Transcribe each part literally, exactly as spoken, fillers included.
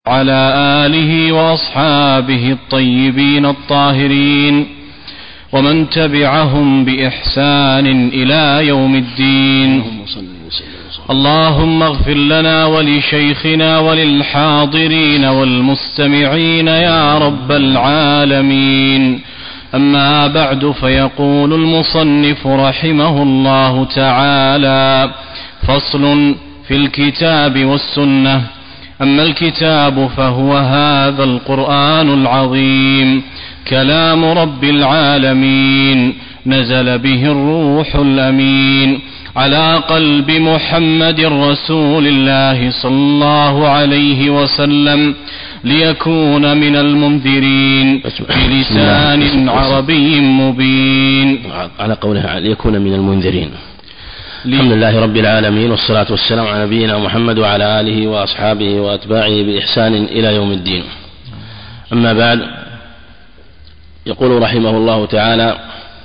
على آله وأصحابه الطيبين الطاهرين ومن تبعهم بإحسان إلى يوم الدين. اللهم اغفر لنا ولشيخنا وللحاضرين والمستمعين يا رب العالمين. أما بعد، فيقول المصنف رحمه الله تعالى: فصل في الكتاب والسنة. أما الكتاب فهو هذا القرآن العظيم، كلام رب العالمين، نزل به الروح الأمين على قلب محمد رسول الله صلى الله عليه وسلم ليكون من المنذرين بلسان عربي مبين. على قولها ليكون من المنذرين. الحمد لله رب العالمين، والصلاة والسلام على نبينا محمد وعلى آله وأصحابه وأتباعه بإحسان إلى يوم الدين. أما بعد، يقول رحمه الله تعالى: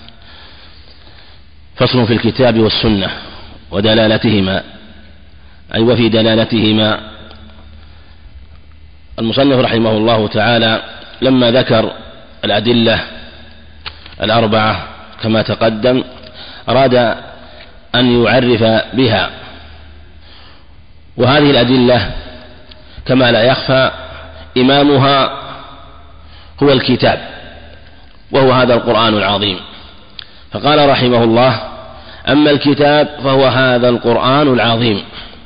فصل في الكتاب والسنة ودلالتهما، أي وفي دلالتهما. المصنف رحمه الله تعالى لما ذكر الأدلة الأربعة كما تقدم أراد أن يعرف بها، وهذه الأدلة كما لا يخفى إمامها هو الكتاب، وهو هذا القرآن العظيم. فقال رحمه الله: أما الكتاب فهو هذا القرآن العظيم،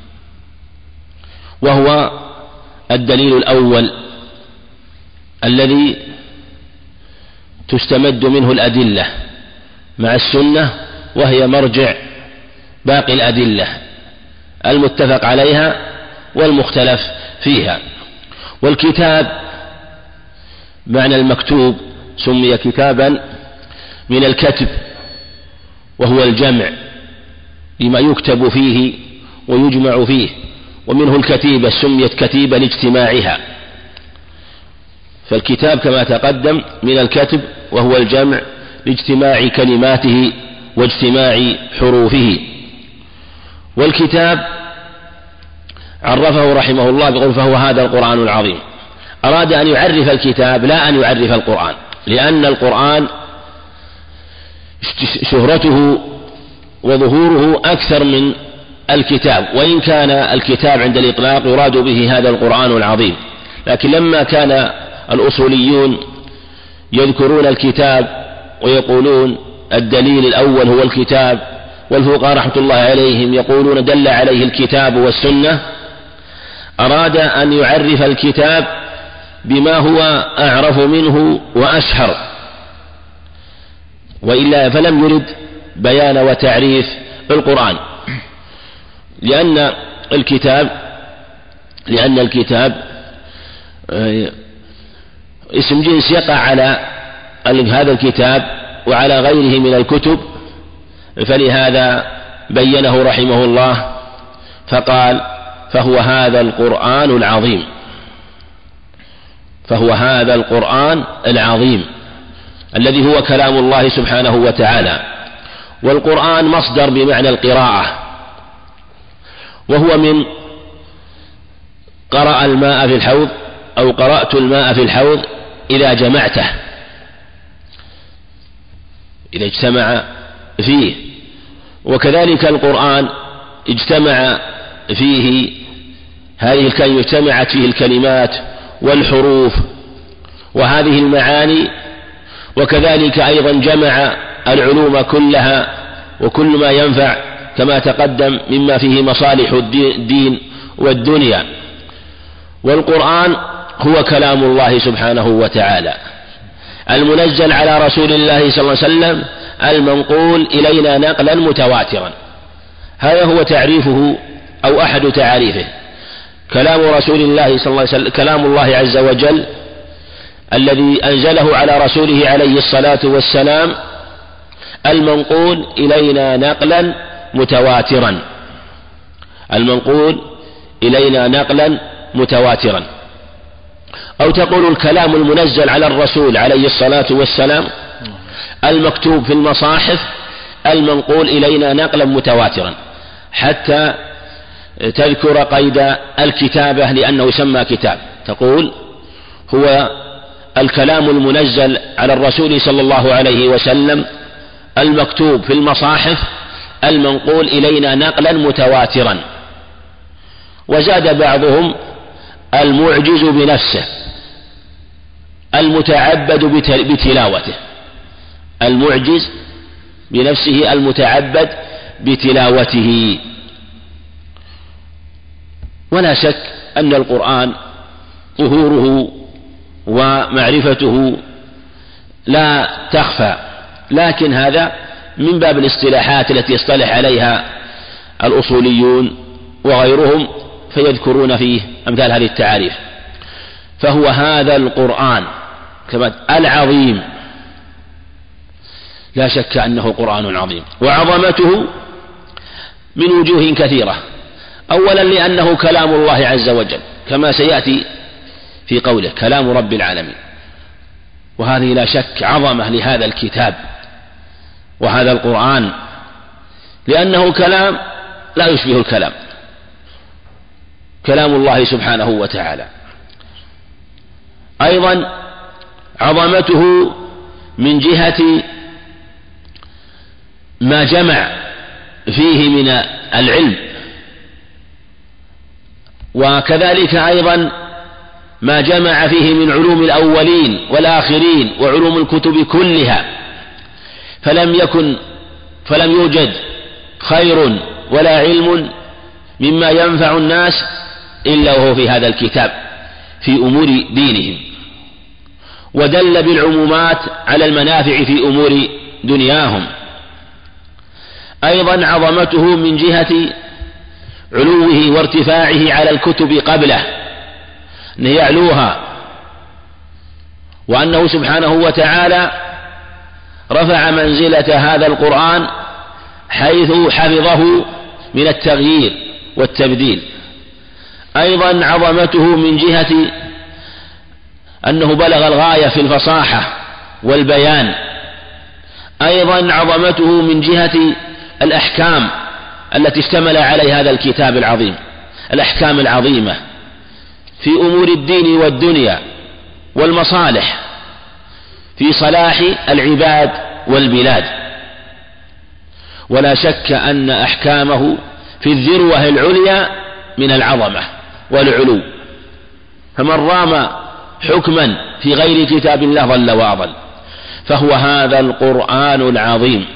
وهو الدليل الأول الذي تستمد منه الأدلة مع السنة، وهي مرجع باقي الأدلة المتفق عليها والمختلف فيها. والكتاب معنى المكتوب، سمي كتابا من الكتب، وهو الجمع لما يكتب فيه ويجمع فيه، ومنه الكتيبة سميت كتيبة لاجتماعها. فالكتاب كما تقدم من الكتب، وهو الجمع لاجتماع كلماته واجتماع حروفه. والكتاب عرفه رحمه الله بقول: فهو هذا القرآن العظيم. أراد أن يعرف الكتاب لا أن يعرف القرآن، لأن القرآن شهرته وظهوره أكثر من الكتاب، وإن كان الكتاب عند الإطلاق يراد به هذا القرآن العظيم. لكن لما كان الأصوليون يذكرون الكتاب ويقولون الدليل الأول هو الكتاب، والفقهاء رحمة الله عليهم يقولون دل عليه الكتاب والسنة، أراد أن يعرف الكتاب بما هو أعرف منه وأشهر، وإلا فلم يرد بيان وتعريف القرآن، لأن الكتاب لأن الكتاب اسم جنس يقع على هذا الكتاب وعلى غيره من الكتب، فلهذا بينه رحمه الله فقال: فهو هذا القرآن العظيم، فهو هذا القرآن العظيم الذي هو كلام الله سبحانه وتعالى. والقرآن مصدر بمعنى القراءة، وهو من قرأ الماء في الحوض أو قرأت الماء في الحوض إذا جمعته، إذا اجتمع فيه. وكذلك القرآن اجتمع فيه هذه الكلمة، اجتمعت فيه الكلمات والحروف وهذه المعاني، وكذلك أيضا جمع العلوم كلها وكل ما ينفع كما تقدم مما فيه مصالح الدين والدنيا. والقرآن هو كلام الله سبحانه وتعالى المنزل على رسول الله صلى الله عليه وسلم، المنقول إلينا نقلا متواترا. هذا هو تعريفه أو أحد تعاريفه. كلام رسول الله صلى الله عليه وسلم كلام الله عز وجل الذي أنزله على رسوله عليه الصلاة والسلام، المنقول إلينا نقلا متواترا، المنقول إلينا نقلا متواترا. أو تقول الكلام المنزل على الرسول عليه الصلاة والسلام المكتوب في المصاحف المنقول إلينا نقلا متواترا، حتى تذكر قيد الكتابة لأنه يسمى كتاب. تقول هو الكلام المنزل على الرسول صلى الله عليه وسلم المكتوب في المصاحف المنقول إلينا نقلا متواترا. وزاد بعضهم المعجز بنفسه المتعبد بتلاوته، المعجز بنفسه المتعبد بتلاوته. ولا شك أن القرآن ظهوره ومعرفته لا تخفى، لكن هذا من باب الاصطلاحات التي يصطلح عليها الأصوليون وغيرهم فيذكرون فيه أمثال هذه التعاريف. فهو هذا القرآن كما العظيم، لا شك أنه قرآن عظيم، وعظمته من وجوه كثيرة. أولا لأنه كلام الله عز وجل كما سيأتي في قوله كلام رب العالمين، وهذه لا شك عظمة لهذا الكتاب وهذا القرآن، لأنه كلام لا يشبه الكلام، كلام الله سبحانه وتعالى. أيضا عظمته من جهة ما جمع فيه من العلم، وكذلك أيضا ما جمع فيه من علوم الأولين والآخرين وعلوم الكتب كلها، فلم يكن فلم يوجد خير ولا علم مما ينفع الناس إلا وهو في هذا الكتاب في أمور دينهم، ودل بالعمومات على المنافع في أمور دنياهم. أيضا عظمته من جهة علوه وارتفاعه على الكتب قبله، أنه يعلوها، وأنه سبحانه وتعالى رفع منزلة هذا القرآن حيث حفظه من التغيير والتبديل. أيضا عظمته من جهة أنه بلغ الغاية في الفصاحة والبيان. أيضا عظمته من جهة الأحكام التي اشتمل عليها هذا الكتاب العظيم، الأحكام العظيمة في أمور الدين والدنيا والمصالح في صلاح العباد والبلاد. ولا شك أن أحكامه في الذروة العليا من العظمة والعلو، فمن رام حكما في غير كتاب الله ضل وأضل. فهو هذا القرآن العظيم،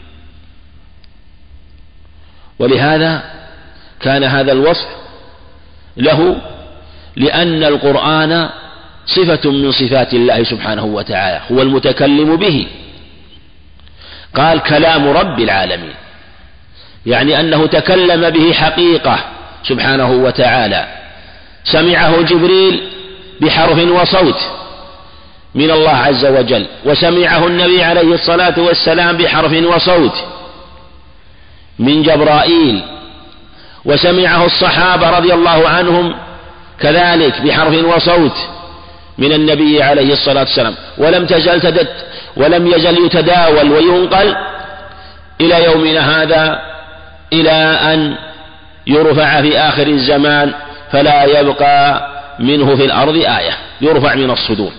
ولهذا كان هذا الوصف له، لأن القرآن صفة من صفات الله سبحانه وتعالى، هو المتكلم به. قال كلام رب العالمين، يعني أنه تكلم به حقيقة سبحانه وتعالى، سمعه جبريل بحرف وصوت من الله عز وجل، وسمعه النبي عليه الصلاة والسلام بحرف وصوت من جبرائيل، وسمعه الصحابة رضي الله عنهم كذلك بحرف وصوت من النبي عليه الصلاة والسلام، ولم تزل تدت ولم يزل يتداول وينقل إلى يومنا هذا، إلى أن يرفع في آخر الزمان فلا يبقى منه في الأرض آية، يرفع من الصدور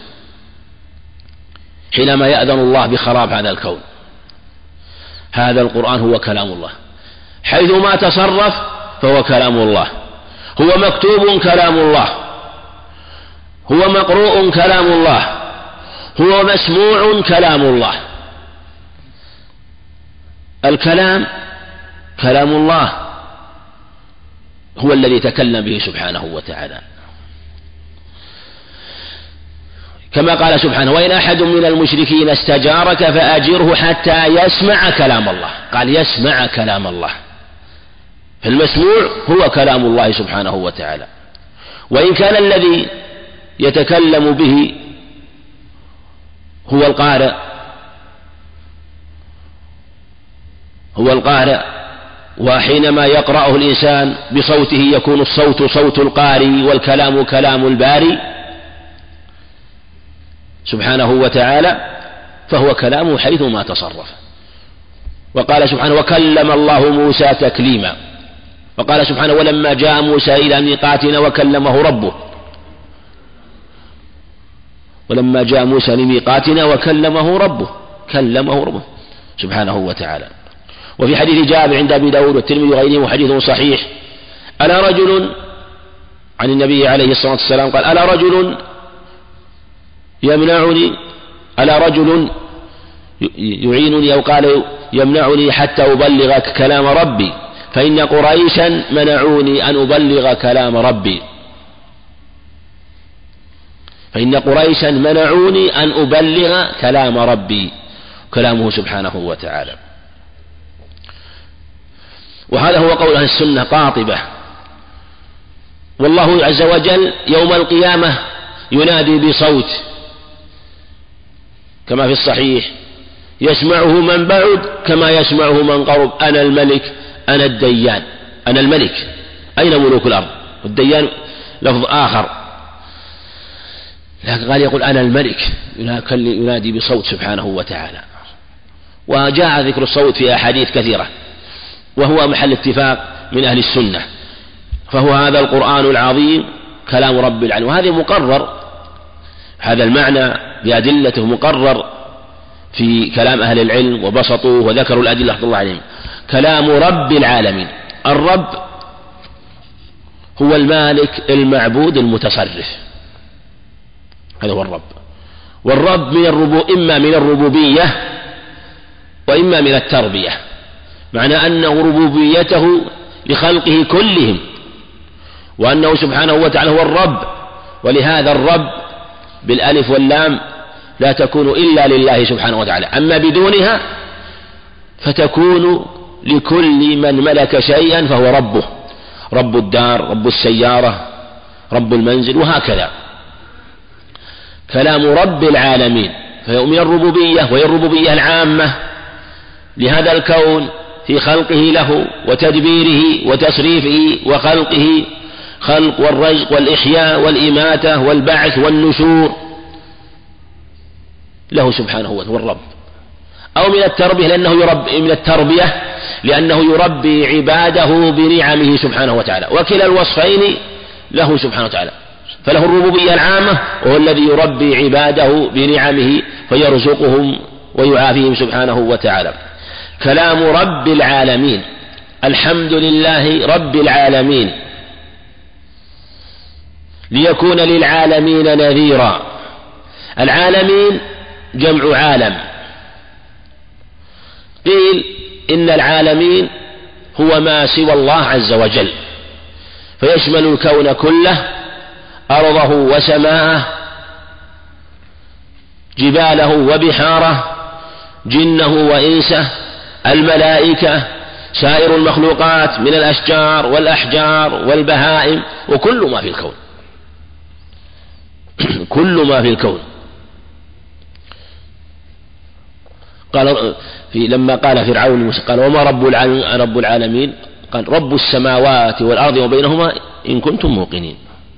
حينما يأذن الله بخراب هذا الكون. هذا القرآن هو كلام الله، حيثما تصرف فهو كلام الله، هو مكتوب كلام الله، هو مقروء كلام الله، هو مسموع كلام الله. الكلام كلام الله هو الذي تكلم به سبحانه وتعالى، كما قال سبحانه وإن أحد من المشركين استجارك فأجره حتى يسمع كلام الله. قال يسمع كلام الله، فالمسموع هو كلام الله سبحانه وتعالى. وإن كان الذي يتكلم به هو القارئ هو القارئ وحينما يقرأه الإنسان بصوته يكون الصوت صوت القارئ والكلام كلام الباري سبحانه وتعالى، فهو كلامه حيثما تصرف. وقال سبحانه وكلم الله موسى ولما جاء موسى لميقاتنا وكلمه ربه كلمه ربه سبحانه وتعالى. وفي حديث جابر عند أبي داود والترمذي وغيرهم وحديث صحيح: ألا رجل، عن النبي عليه الصلاة والسلام قال: ألا رجل يمنعني ألا رجل يعينني، أو قال يمنعني حتى أبلغك كلام ربي، فإن قريشا منعوني أن أبلغ كلام ربي فإن قريشا منعوني أن أبلغ كلام ربي كلامه سبحانه وتعالى. وهذا هو قول أهل السنة قاطبة. والله عز وجل يوم القيامة ينادي بصوت كما في الصحيح: يسمعه من بعد كما يسمعه من قرب: أنا الملك أنا الديان. أنا الملك، أين ملوك الأرض؟ والديان لفظ آخر، لكن قال يقول أنا الملك، ينادي بصوت سبحانه وتعالى. وجاء ذكر الصوت في أحاديث كثيرة، وهو محل اتفاق من أهل السنة. فهو هذا القرآن العظيم كلام رب العالمين، وهذا مقرر، هذا المعنى بأدلته مقرر في كلام أهل العلم وبسطوه وذكروا الأدلة رحمة الله عليهم. كلام رب العالمين. الرب هو المالك المعبود المتصرف، هذا هو الرب. والرب من الربو إما من الربوبية وإما من التربية، معنى أنه ربوبيته لخلقه كلهم، وأنه سبحانه وتعالى هو الرب. ولهذا الرب بالألف واللام لا تكون إلا لله سبحانه وتعالى، أما بدونها فتكون لكل من ملك شيئا فهو ربه، رب الدار، رب السيارة، رب المنزل، وهكذا. كلام رب العالمين فهو من الربوبية، وهي الربوبية العامة لهذا الكون في خلقه له وتدبيره وتصريفه وخلقه، خلق والرزق والإحياء والإماتة والبعث والنشور له سبحانه وتعالى الرب. أو من التربية لأنه يربي من التربية لأنه يربي عباده بنعمه سبحانه وتعالى، وكلا الوصفين له سبحانه وتعالى. فله الربوبية العامة وهو الذي يربي عباده بنعمه فيرزقهم ويعافيهم سبحانه وتعالى. كلام رب العالمين. الحمد لله رب العالمين ليكون للعالمين نذيرا. العالمين جمع عالم. قيل إن العالمين هو ما سوى الله عز وجل، فيشمل الكون كله، أرضه وسماءه، جباله وبحاره، جنه وإنسه، الملائكة، سائر المخلوقات من الأشجار والأحجار والبهائم، وكل ما في الكون كل ما في الكون. قال في لما قال فرعون قال: وما رب العالمين؟ رب العالمين قال: رب السماوات والأرض وبينهما إن كنتم موقنين،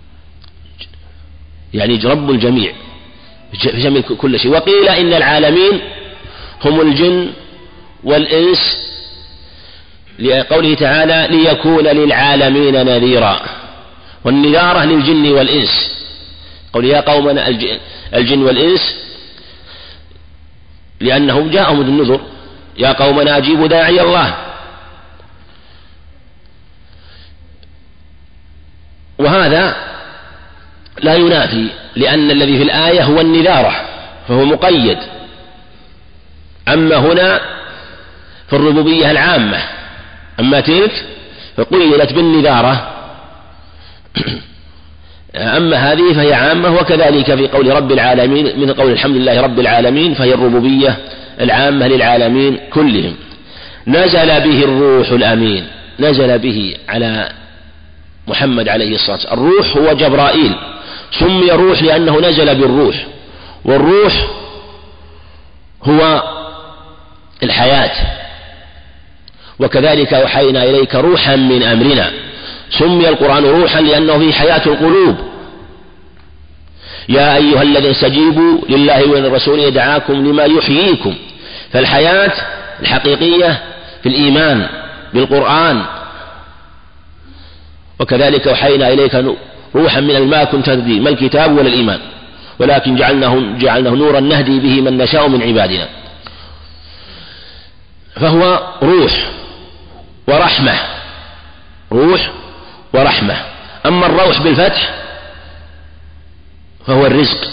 يعني رب الجميع يشمل كل شيء. وقيل إن العالمين هم الجن والإنس، لقوله تعالى: ليكون للعالمين نذيرا، والنذارة للجن والإنس. قول يا قومنا الجن والإنس لأنهم جاءهم النذر، يا قومنا أجيبوا داعي الله. وهذا لا ينافي، لأن الذي في الآية هو النذارة فهو مقيد. أما هنا في الربوبية العامة، أما تلك فقيدت بالنذارة، أما هذه فهي عامة. وكذلك في قول رب العالمين من قول الحمد لله رب العالمين فهي الربوبية العامة للعالمين كلهم. نزل به الروح الأمين. نزل به على محمد عليه الصلاة والسلام. الروح هو جبرائيل، سمي روح لأنه نزل بالروح، والروح هو الحياة. وكذلك أوحينا إليك روحا من أمرنا. سمي القرآن روحا لأنه فيه حياة القلوب. يا أيها الذين استجيبوا لله وللرسول يدعاكم لما يحييكم. فالحياة الحقيقية في الإيمان بالقرآن. وكذلك أوحينا إليك روحا من ما كنت تدري ما الكتاب ولا الإيمان. ولكن جعلناه, جعلناه نورا نهدي به من نشاء من عبادنا. فهو روح ورحمة، روح ورحمة. أما الروح بالفتح فهو الرزق،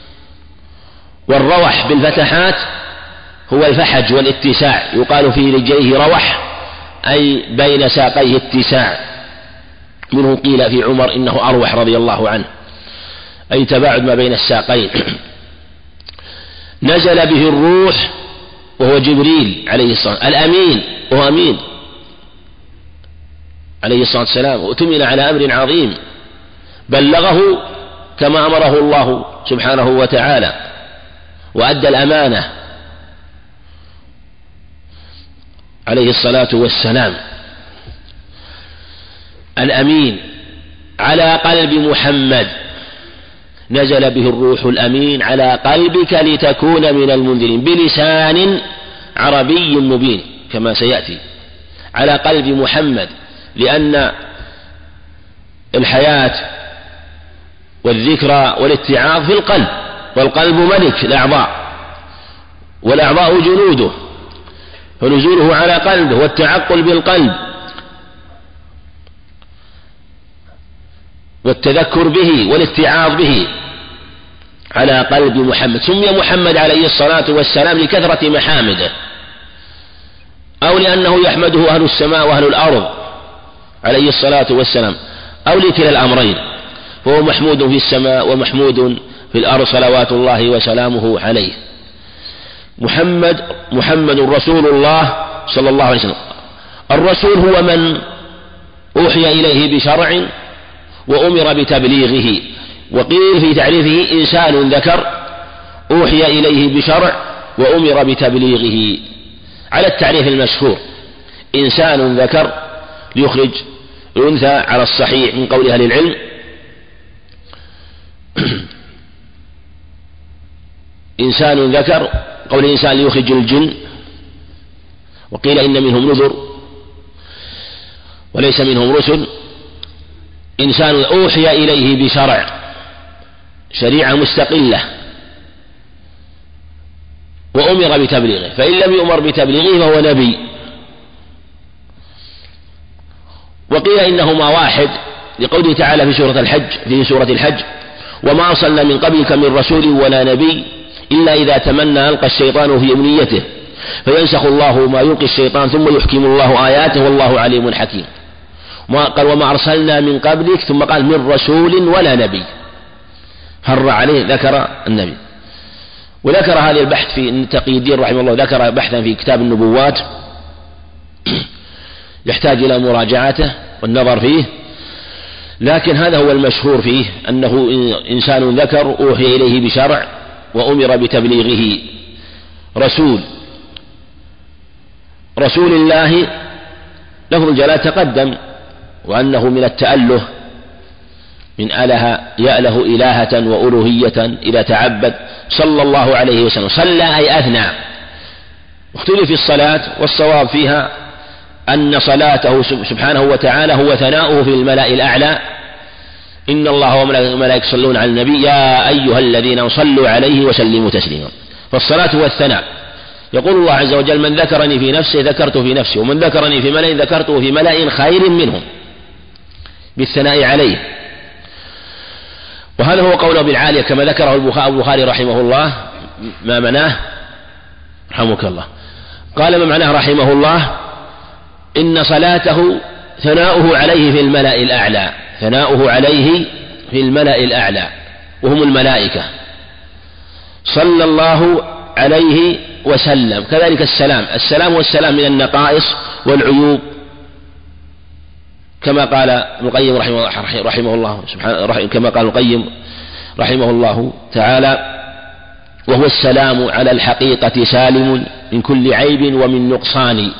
والروح بالفتحات هو الفحج والاتساع، يقال في رجليه روح أي بين ساقيه اتساع، منه قيل في عمر إنه أروح رضي الله عنه، أي تباعد ما بين الساقين. نزل به الروح وهو جبريل عليه الصلاة والسلام الأمين، وهو أمين عليه الصلاة والسلام، وأتمن على أمر عظيم بلغه كما أمره الله سبحانه وتعالى، وأدى الأمانة عليه الصلاة والسلام. الأمين على قلب محمد، نزل به الروح الأمين على قلبك لتكون من المنذرين بلسان عربي مبين كما سيأتي، على قلب محمد، لأن الحياة والذكرى والاتعاظ في القلب، والقلب ملك الأعضاء، والأعضاء جنوده، فنزوله على قلبه والتعقل بالقلب والتذكر به والاتعاظ به على قلب محمد. سمي محمد عليه الصلاة والسلام لكثرة محامده، أو لأنه يحمده أهل السماء وأهل الأرض عليه الصلاة والسلام، أو لكلا الأمرين، فهو محمود في السماء ومحمود في الأرض صلوات الله وسلامه عليه. محمد محمد رسول الله صلى الله عليه وسلم. الرسول هو من أوحي إليه بشرع وأمر بتبليغه، وقيل في تعريفه إنسان ذكر أوحي إليه بشرع وأمر بتبليغه، على التعريف المشهور إنسان ذكر ليخرج الأنثى على الصحيح من قول أهل العلم، إنسان ذكر قول الإنسان ليخرج الجن، وقيل إن منهم نذر وليس منهم رسل. إنسان أوحي إليه بشرع، شريعة مستقلة، وأمر بتبليغه، فإن لم يؤمر بتبليغه فهو نبي. وقيل إنهما واحد لقوله تعالى في سورة الحج في سورة الحج وما أرسلنا من قبلك من رسول ولا نبي إلا إذا تمنى ألقى الشيطان في أمنيته فينسخ الله ما يلقي الشيطان ثم يحكم الله آياته والله عليم حكيم. قال وما أرسلنا من قبلك، ثم قال من رسول ولا نبي، هر عليه ذكر النبي. وذكر هذا البحث في تقي الدين رحمه الله، ذكر بحثا في كتاب النبوات يحتاج إلى مراجعته والنظر فيه، لكن هذا هو المشهور فيه أنه إنسان ذكر أوحي إليه بشرع وأمر بتبليغه، رسول. رسول الله لفظ الجلالة تقدم، وأنه من التأله من أله يأله إلهة وألوهية إذا تعبد صلى الله عليه وسلم. صلى أي أثنى، واختلف في الصلاة، والصواب فيها أن صلاته سبحانه وتعالى هو ثناؤه في الملأ الأعلى، إن الله وملائكته يصلون على النبي يا أيها الذين صلوا عليه وسلموا تسليما. فالصلاة هو الثناء. يقول الله عز وجل من ذكرني في نفسه ذكرته في نفسي، ومن ذكرني في ملأ ذكرته في ملأ خير منهم، بالثناء عليه. وهذا هو قوله بالعالية كما ذكره البخاري رحمه الله. ما معناه؟ رحمك الله. قال ما معناه رحمه الله إن صلاته ثناؤه عليه في الملأ الأعلى، ثناؤه عليه في الملأ الأعلى وهم الملائكة، صلى الله عليه وسلم. كذلك السلام، السلام والسلام من النقائص والعيوب، كما قال ابن القيم رحمه, رحمه الله سبحانه، كما قال القيم رحمه الله تعالى وهو السلام على الحقيقة سالم من كل عيب ومن نقصان،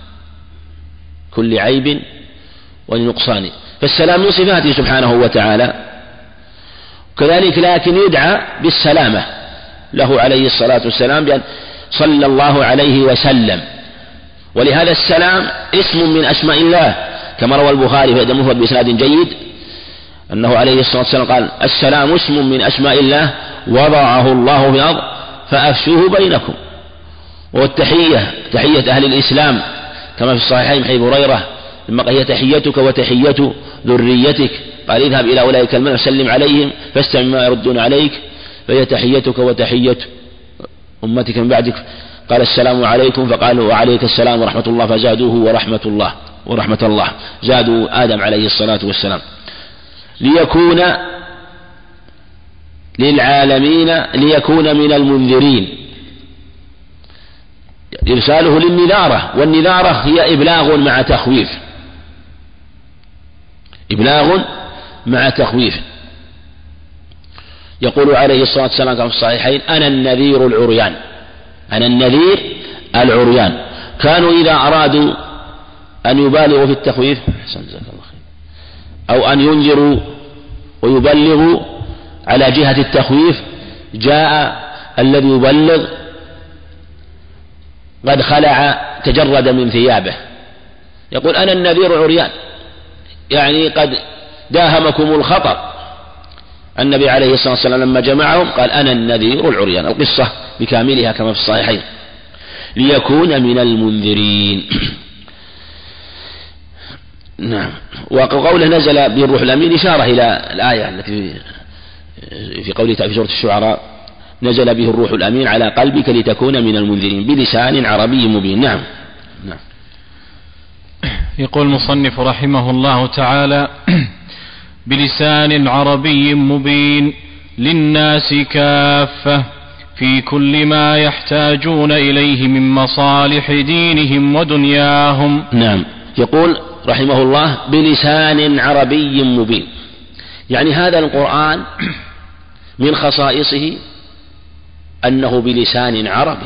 كل عيب ومن نقصان. فالسلام من صفاته سبحانه وتعالى كذلك، لكن يدعى بالسلامة له عليه الصلاة والسلام بأن صلى الله عليه وسلم. ولهذا السلام اسم من أسماء الله، كما روى البخاري في أدب المفرد بإسناد جيد أنه عليه الصلاة والسلام قال السلام اسم من أسماء الله وضعه الله في الأرض فأفشوه بينكم. والتحية تحية أهل الإسلام كما في الصحيحين حديث هريرة لما قال هي تحيتك وتحية ذريتك، قال اذهب إلى أولئك الملأ وسلم عليهم فاستمع ما يردون عليك، فهي تحيتك وتحية أمتك من بعدك. قال السلام عليكم فقالوا وعليك السلام ورحمة الله فزادوه ورحمة الله ورحمة الله، زادوا آدم عليه الصلاة والسلام. ليكون للعالمين ليكون من المنذرين، إرساله للنذارة، والنذارة هي إبلاغ مع تخويف، إبلاغ مع تخويف. يقول عليه الصلاة والسلام في الصحيحين أنا النذير العريان، أنا النذير العريان. كانوا إذا أرادوا أن يبالغوا في التخويف أو أن ينذروا ويبلغوا على جهة التخويف جاء الذي يبلغ قد خلع تجرد من ثيابه يقول أنا النذير العريان، يعني قد داهمكم الخطر. النبي عليه الصلاة والسلام لما جمعهم قال أنا النذير العريان، القصة بكاملها كما في الصحيحين. ليكون من المنذرين. نعم. وقوله نزل به الروح الأمين إشارة إلى الآية التي في قوله في سورة الشعراء نزل به الروح الأمين على قلبك لتكون من المنذرين بلسان عربي مبين. نعم. نعم. يقول المصنف رحمه الله تعالى بلسان عربي مبين للناس كافة في كل ما يحتاجون إليه من مصالح دينهم ودنياهم. نعم. يقول رحمه الله بلسان عربي مبين، يعني هذا القرآن من خصائصه أنه بلسان عربي،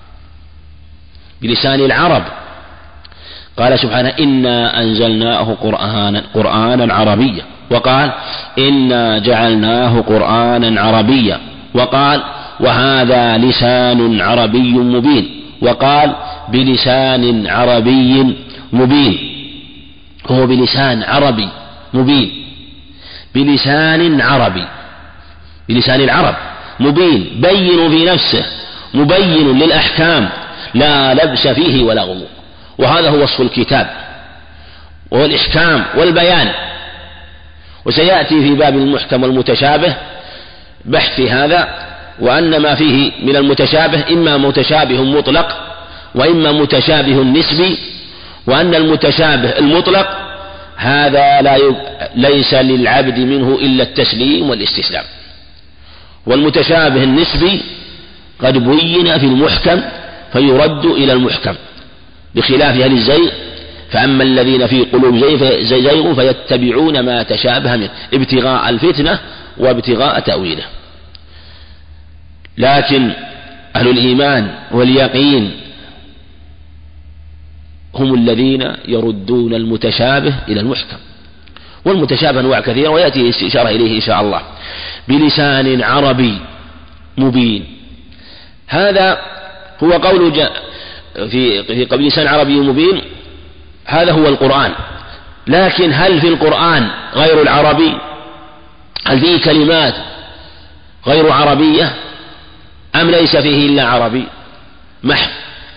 بلسان العرب. قال سبحانه إنا أنزلناه قرآنا قرآنا عربيا، وقال إنا جعلناه قرآنا عربيا، وقال وهذا لسان عربي مبين، وقال بلسان عربي مبين. هو بلسان عربي مبين، بلسان عربي، بلسان العرب مبين، بين في نفسه، مبين للأحكام، لا لبس فيه ولا غموض. وهذا هو وصف الكتاب، وهو الإحكام والبيان. وسيأتي في باب المحكم والمتشابه بحث في هذا، وأن ما فيه من المتشابه إما متشابه مطلق وإما متشابه نسبي، وأن المتشابه المطلق هذا لا يب... ليس للعبد منه إلا التسليم والاستسلام، والمتشابه النسبي قد بين في المحكم فيرد إلى المحكم، بخلاف أهل الزيغ فأما الذين في قلوب زيغ فيتبعون ما تشابه منه ابتغاء الفتنة وابتغاء تأويله. لكن أهل الإيمان واليقين هم الذين يردون المتشابه إلى المحكم، والمتشابه أنواع كثيرة ويأتي إشارة إليه إن شاء الله. بلسان عربي مبين، هذا هو قول جاء في في قبل لسان عربي مبين، هذا هو القرآن. لكن هل في القرآن غير العربي؟ هل فيه كلمات غير عربية أم ليس فيه إلا عربي محض؟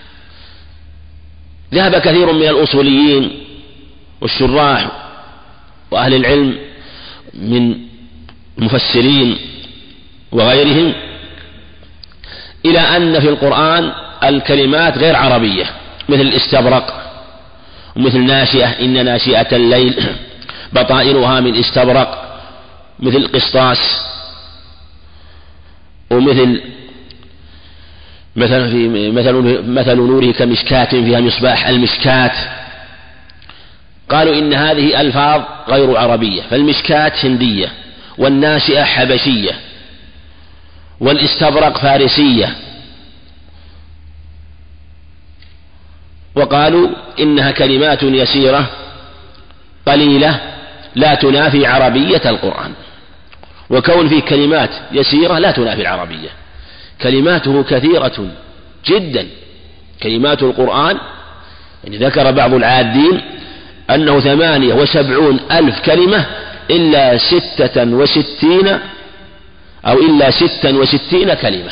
ذهب كثير من الأصوليين والشراح وأهل العلم من المفسرين وغيرهم إلى أن في القرآن الكلمات غير عربية، مثل الاستبرق ومثل ناشئة إن ناشئة الليل بطائنها من استبرق، مثل قسطاس، ومثل مثل في مثل مثل نوره كمشكاة فيها مصباح المشكاة. قالوا إن هذه ألفاظ غير عربية، فالمشكاة هندية، والناشئة حبشية، والاستبرق فارسية. وقالوا إنها كلمات يسيرة قليلة لا تنافي عربية القرآن، وكون فيه كلمات يسيرة لا تنافي العربية، كلماته كثيرة جدا. كلمات القرآن يعني ذكر بعض العادين أنه ثمانية وسبعون ألف كلمة إلا ستة وستين أو إلا ستا وستين كلمة.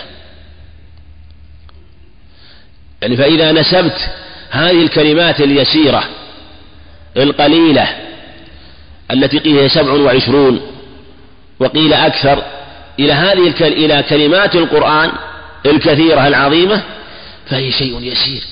يعني فإذا نسبت هذه الكلمات اليسيرة القليلة التي قيل هي سبع وعشرون وقيل أكثر إلى هذه الكل... إلى كلمات القرآن الكثيرة العظيمة فهي شيء يسير.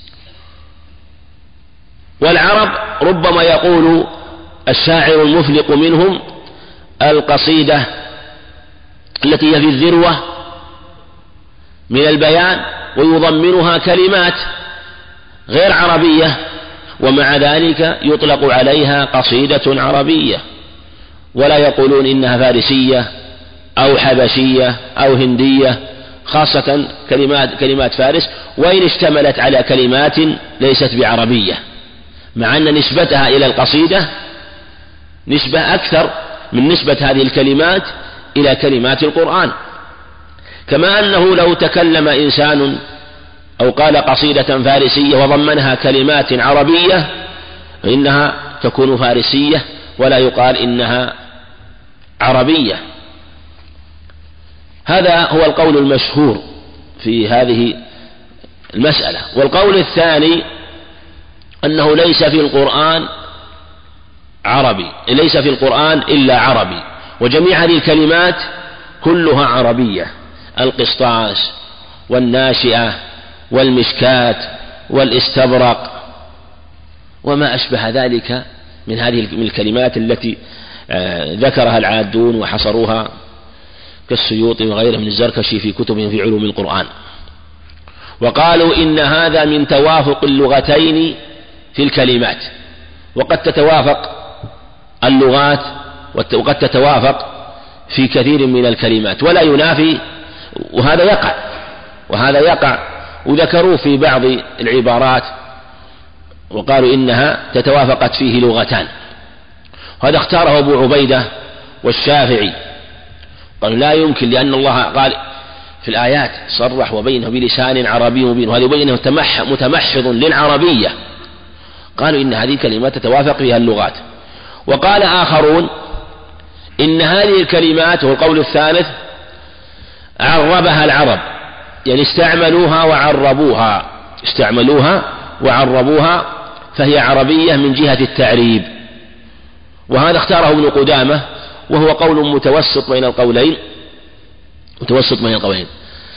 والعرب ربما يقول الشاعر المفلق منهم القصيدة التي هي في الذروة من البيان ويضمنها كلمات غير عربية، ومع ذلك يطلق عليها قصيدة عربية، ولا يقولون إنها فارسية أو حبشية أو هندية، خاصة كلمات كلمات فارس، وإن اشتملت على كلمات ليست بعربية، مع أن نسبتها إلى القصيدة نسبة أكثر من نسبة هذه الكلمات إلى كلمات القرآن. كما أنه لو تكلم إنسان أو قال قصيدة فارسية وضمنها كلمات عربية فإنها تكون فارسية ولا يقال إنها عربية. هذا هو القول المشهور في هذه المسألة. والقول الثاني أنه ليس في القرآن عربي، ليس في القرآن إلا عربي، وجميع هذه الكلمات كلها عربية: القسطاس والناشئة والمشكات والاستبرق وما أشبه ذلك من هذه الكلمات التي ذكرها العادون وحصروها كالسيوطي وغيره من الزركشي في كتبهم في علوم القرآن. وقالوا إن هذا من توافق اللغتين في الكلمات، وقد تتوافق اللغات وقد تتوافق في كثير من الكلمات ولا ينافي، وهذا يقع وهذا يقع وذكروا في بعض العبارات وقالوا إنها تتوافقت فيه لغتان. هذا اختاره أبو عبيدة والشافعي، قالوا لا يمكن، لأن الله قال في الآيات صرح وبينه بلسان عربي مبين، وهذا يبين أنه متمحض للعربية. قالوا إن هذه الكلمات تتوافق فيها اللغات. وقال آخرون إن هذه الكلمات، والقول الثالث، عربها العرب، يعني استعملوها وعربوها استعملوها وعربوها فهي عربية من جهة التعريب. وهذا اختاره ابن قدامة، وهو قول متوسط بين القولين متوسط بين القولين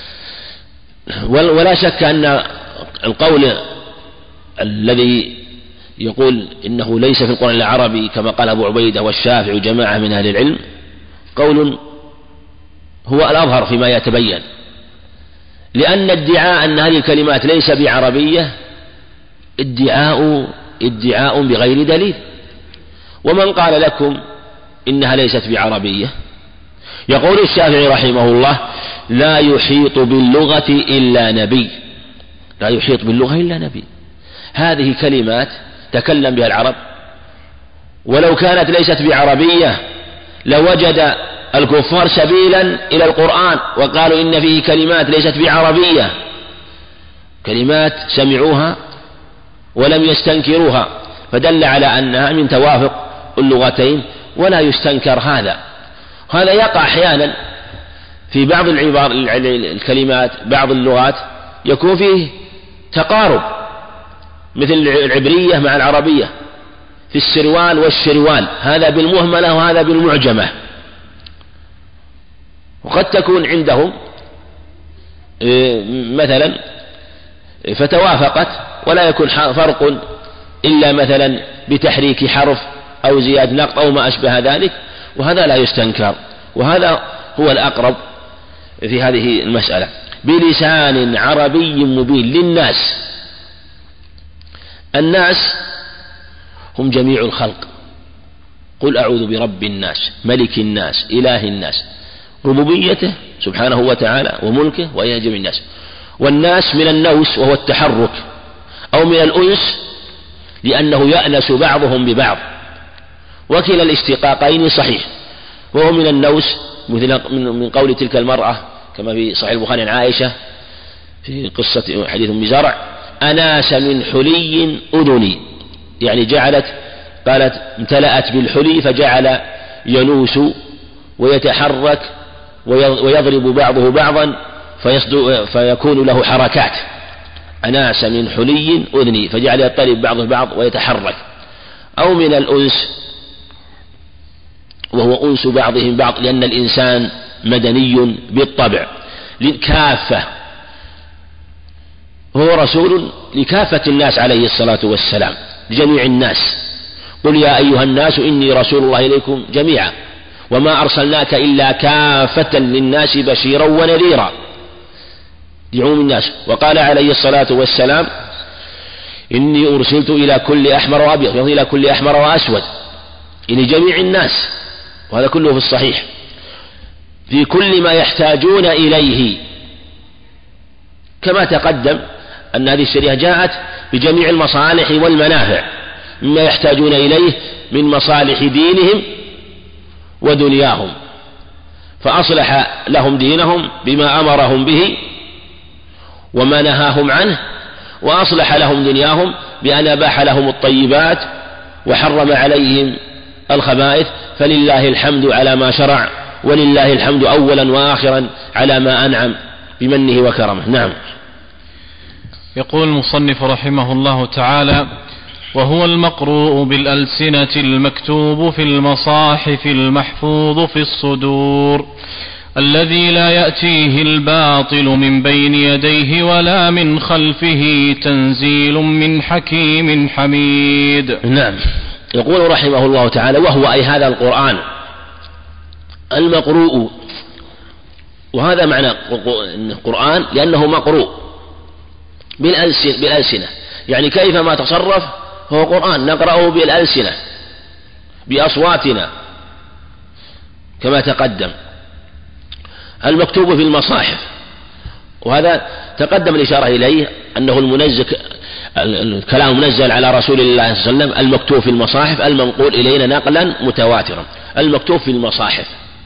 ولا شك أن القول الذي يقول إنه ليس في القرآن العربي كما قال أبو عبيدة والشافعي وجماعة من أهل العلم قول هو الأظهر فيما يتبين، لأن ادعاء أن هذه الكلمات ليس بعربية ادعاء ادعاء بغير دليل. ومن قال لكم إنها ليست بعربية؟ يقول الشافعي رحمه الله: لا يحيط باللغة إلا نبي، لا يحيط باللغة إلا نبي. هذه كلمات تكلم بها العرب، ولو كانت ليست بعربية لوجد الكفار سبيلا إلى القرآن وقالوا إن فيه كلمات ليست بعربية، كلمات سمعوها ولم يستنكروها، فدل على أنها من توافق اللغتين ولا يستنكر هذا. هذا يقع أحيانا في بعض العبار الكلمات، بعض اللغات يكون فيه تقارب، مثل العبرية مع العربية في السروال والشروال، هذا بالمهملة وهذا بالمعجمة. وقد تكون عندهم مثلا فتوافقت ولا يكون فرق إلا مثلا بتحريك حرف أو زياد نقط أو ما أشبه ذلك، وهذا لا يستنكر، وهذا هو الأقرب في هذه المسألة. بلسان عربي مبين للناس. الناس هم جميع الخلق، قل أعوذ برب الناس ملك الناس إله الناس، ربوبيته سبحانه وتعالى وملكه وإله جميع الناس. والناس من النوس وهو التحرك، أو من الأنس لأنه يأنس بعضهم ببعض، وكلا الاشتقاقين صحيح. وهو من النوس مثل من قول تلك المرأة كما في صحيح البخاري عن عائشة في قصة حديث أم زرع: أناس من حلي أذني، يعني جعلت قالت امتلأت بالحلي فجعل ينوس ويتحرك ويضرب بعضه بعضا فيكون له حركات، أناس من حلي أذني، فجعل يضطرب بعضه بعض ويتحرك. أو من الأنس وهو أنس بعضهم بعض، لأن الإنسان مدني بالطبع كافة، هو رسول لكافة الناس عليه الصلاة والسلام، لجميع الناس. قل يا أيها الناس إني رسول الله إليكم جميعا وما أرسلناك إلا كافة للناس بشيرا ونذيرا لعموم الناس. وقال عليه الصلاة والسلام إني أرسلت إلى كل أحمر وأبيض، يعني إلى كل أحمر وأسود، إلى جميع الناس، وهذا كله في الصحيح، في كل ما يحتاجون إليه، كما تقدم أن هذه الشريعة جاءت بجميع المصالح والمنافع مما يحتاجون إليه من مصالح دينهم ودنياهم، فأصلح لهم دينهم بما أمرهم به وما نهاهم عنه، وأصلح لهم دنياهم بأن أباح لهم الطيبات وحرم عليهم الخبائث. فلله الحمد على ما شرع، ولله الحمد أولا وآخرا على ما أنعم بمنه وكرمه. نعم. يقول المصنف رحمه الله تعالى: وهو المقروء بالألسنة المكتوب في المصاحف المحفوظ في الصدور، الذي لا يأتيه الباطل من بين يديه ولا من خلفه، تنزيل من حكيم حميد. نعم. يقول رحمه الله تعالى: وهو أي هذا القرآن المقروء، وهذا معنى القرآن لأنه مقروء بالألسنة، يعني كيفما تصرف هو قرآن نقرأه بالألسنة بأصواتنا كما تقدم. المكتوب في المصاحف، وهذا تقدم الإشارة إليه أنه المنزل، الكلام منزل على رسول الله صلى الله عليه وسلم، المكتوب في المصاحف المنقول إلينا نقلا متواترا. المكتوب في المصاحف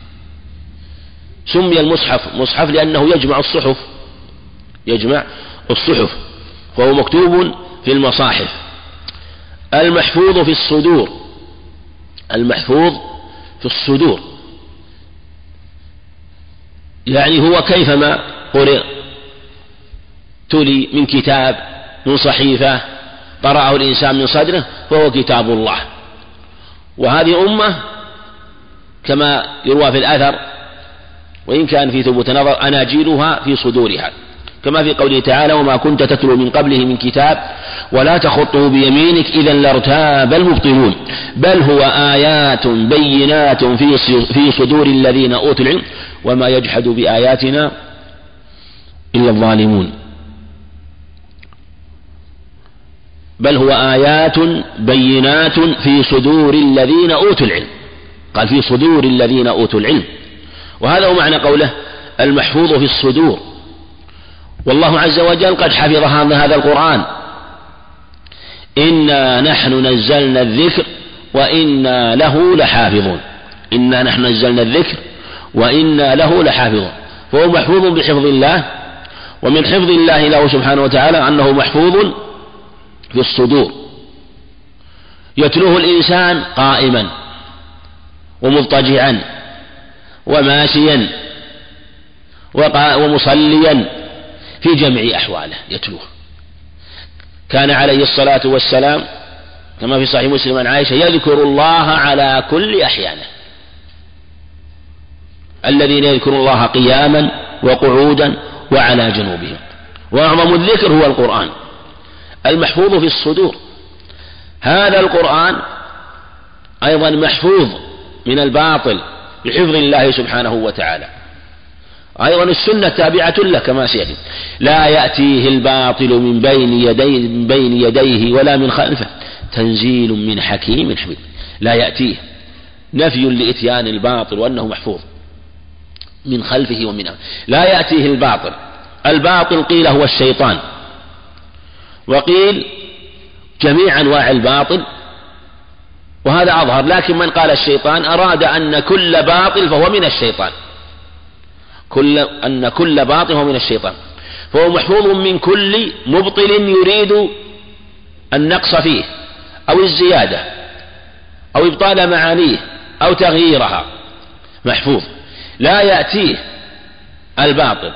سمي المصحف مصحف لأنه يجمع الصحف، يجمع الصحف، فهو مكتوب في المصاحف. المحفوظ في الصدور، المحفوظ في الصدور يعني هو كيفما قرئ، تلي من كتاب، من صحيفة قرأه الإنسان من صدره، فهو كتاب الله. وهذه أمة كما يروى في الأثر، وإن كان في ثبوت نظر، أناجيلها في صدورها، كما في قوله تعالى: وما كنت تتلو من قبله من كتاب ولا تخطه بيمينك إذا لارتاب المبطلون، بل هو آيات بينات في صدور الذين أوتوا العلم وما يجحد بآياتنا إلا الظالمون. بل هو آيات بينات في صدور الذين أوتوا العلم، قال في صدور الذين أوتوا العلم، وهذا هو معنى قوله المحفوظ في الصدور. والله عز وجل قد حفظ هذا القرآن: إنا نحن نزلنا الذكر وإنا له لحافظون. إنا نحن نزلنا الذكر وإنا له لحافظون، فهو محفوظ بحفظ الله، ومن حفظ الله له سبحانه وتعالى أنه محفوظ في الصدور، يتلوه الإنسان قائما ومضطجعا وماشيا ومصليا، في جميع أحواله يتلوه. كان عليه الصلاة والسلام كما في صحيح مسلم عن عائشة: يذكر الله على كل أحيانه، الذين يذكرون الله قياما وقعودا وعلى جنوبهم، وأعظم الذكر هو القرآن المحفوظ في الصدور. هذا القرآن أيضا محفوظ من الباطل بحفظ الله سبحانه وتعالى. أيضا السنة تابعة له كما سيأتي: لا يأتيه الباطل من بين يديه, من بين يديه ولا من خلفه، تنزيل من حكيم حميد. لا يأتيه نفي لإتيان الباطل وأنه محفوظ من خلفه ومن أمامه. لا يأتيه الباطل، الباطل قيل هو الشيطان، وقيل جميع أنواع الباطل، وهذا أظهر، لكن من قال الشيطان أراد أن كل باطل فهو من الشيطان، كل أن كل باطل هو من الشيطان، فهو محفوظ من كل مبطل يريد النقص فيه أو الزيادة أو إبطال معانيه أو تغييرها، محفوظ. لا يأتيه الباطل.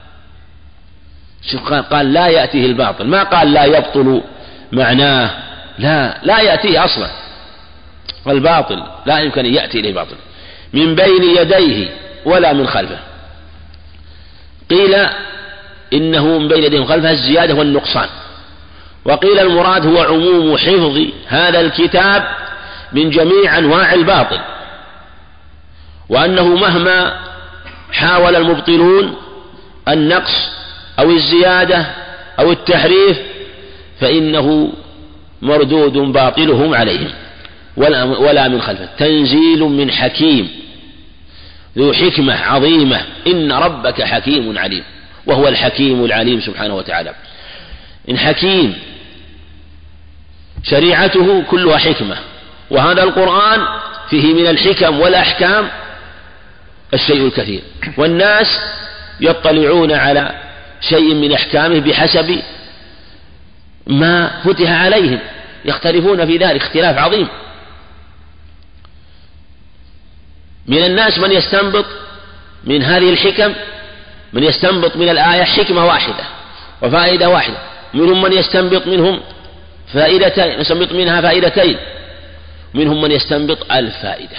شوف قال لا يأتيه الباطل، ما قال لا يبطل معناه، لا لا يأتيه أصلا الباطل، لا يمكن أن يأتي إليه باطل من بين يديه ولا من خلفه. قيل إنه من بين يديه وخلفه الزيادة والنقصان، وقيل المراد هو عموم حفظ هذا الكتاب من جميع أنواع الباطل، وأنه مهما حاول المبطلون النقص أو الزيادة أو التحريف فإنه مردود باطلهم عليهم ولا من خلفه. تنزيل من حكيم ذو حكمة عظيمة، إن ربك حكيم عليم، وهو الحكيم العليم سبحانه وتعالى. إن حكيم شريعته كلها حكمة، وهذا القرآن فيه من الحكم والأحكام الشيء الكثير، والناس يطلعون على شيء من أحكامه بحسب ما فتح عليهم، يختلفون في ذلك اختلاف عظيم. من الناس من يستنبط من هذه الحكم، من يستنبط من الآية حكمة واحدة وفائدة واحدة، منهم من يستنبط منهم فائدتين، يستنبط منها فائدتين، منهم من يستنبط ألف فائدة،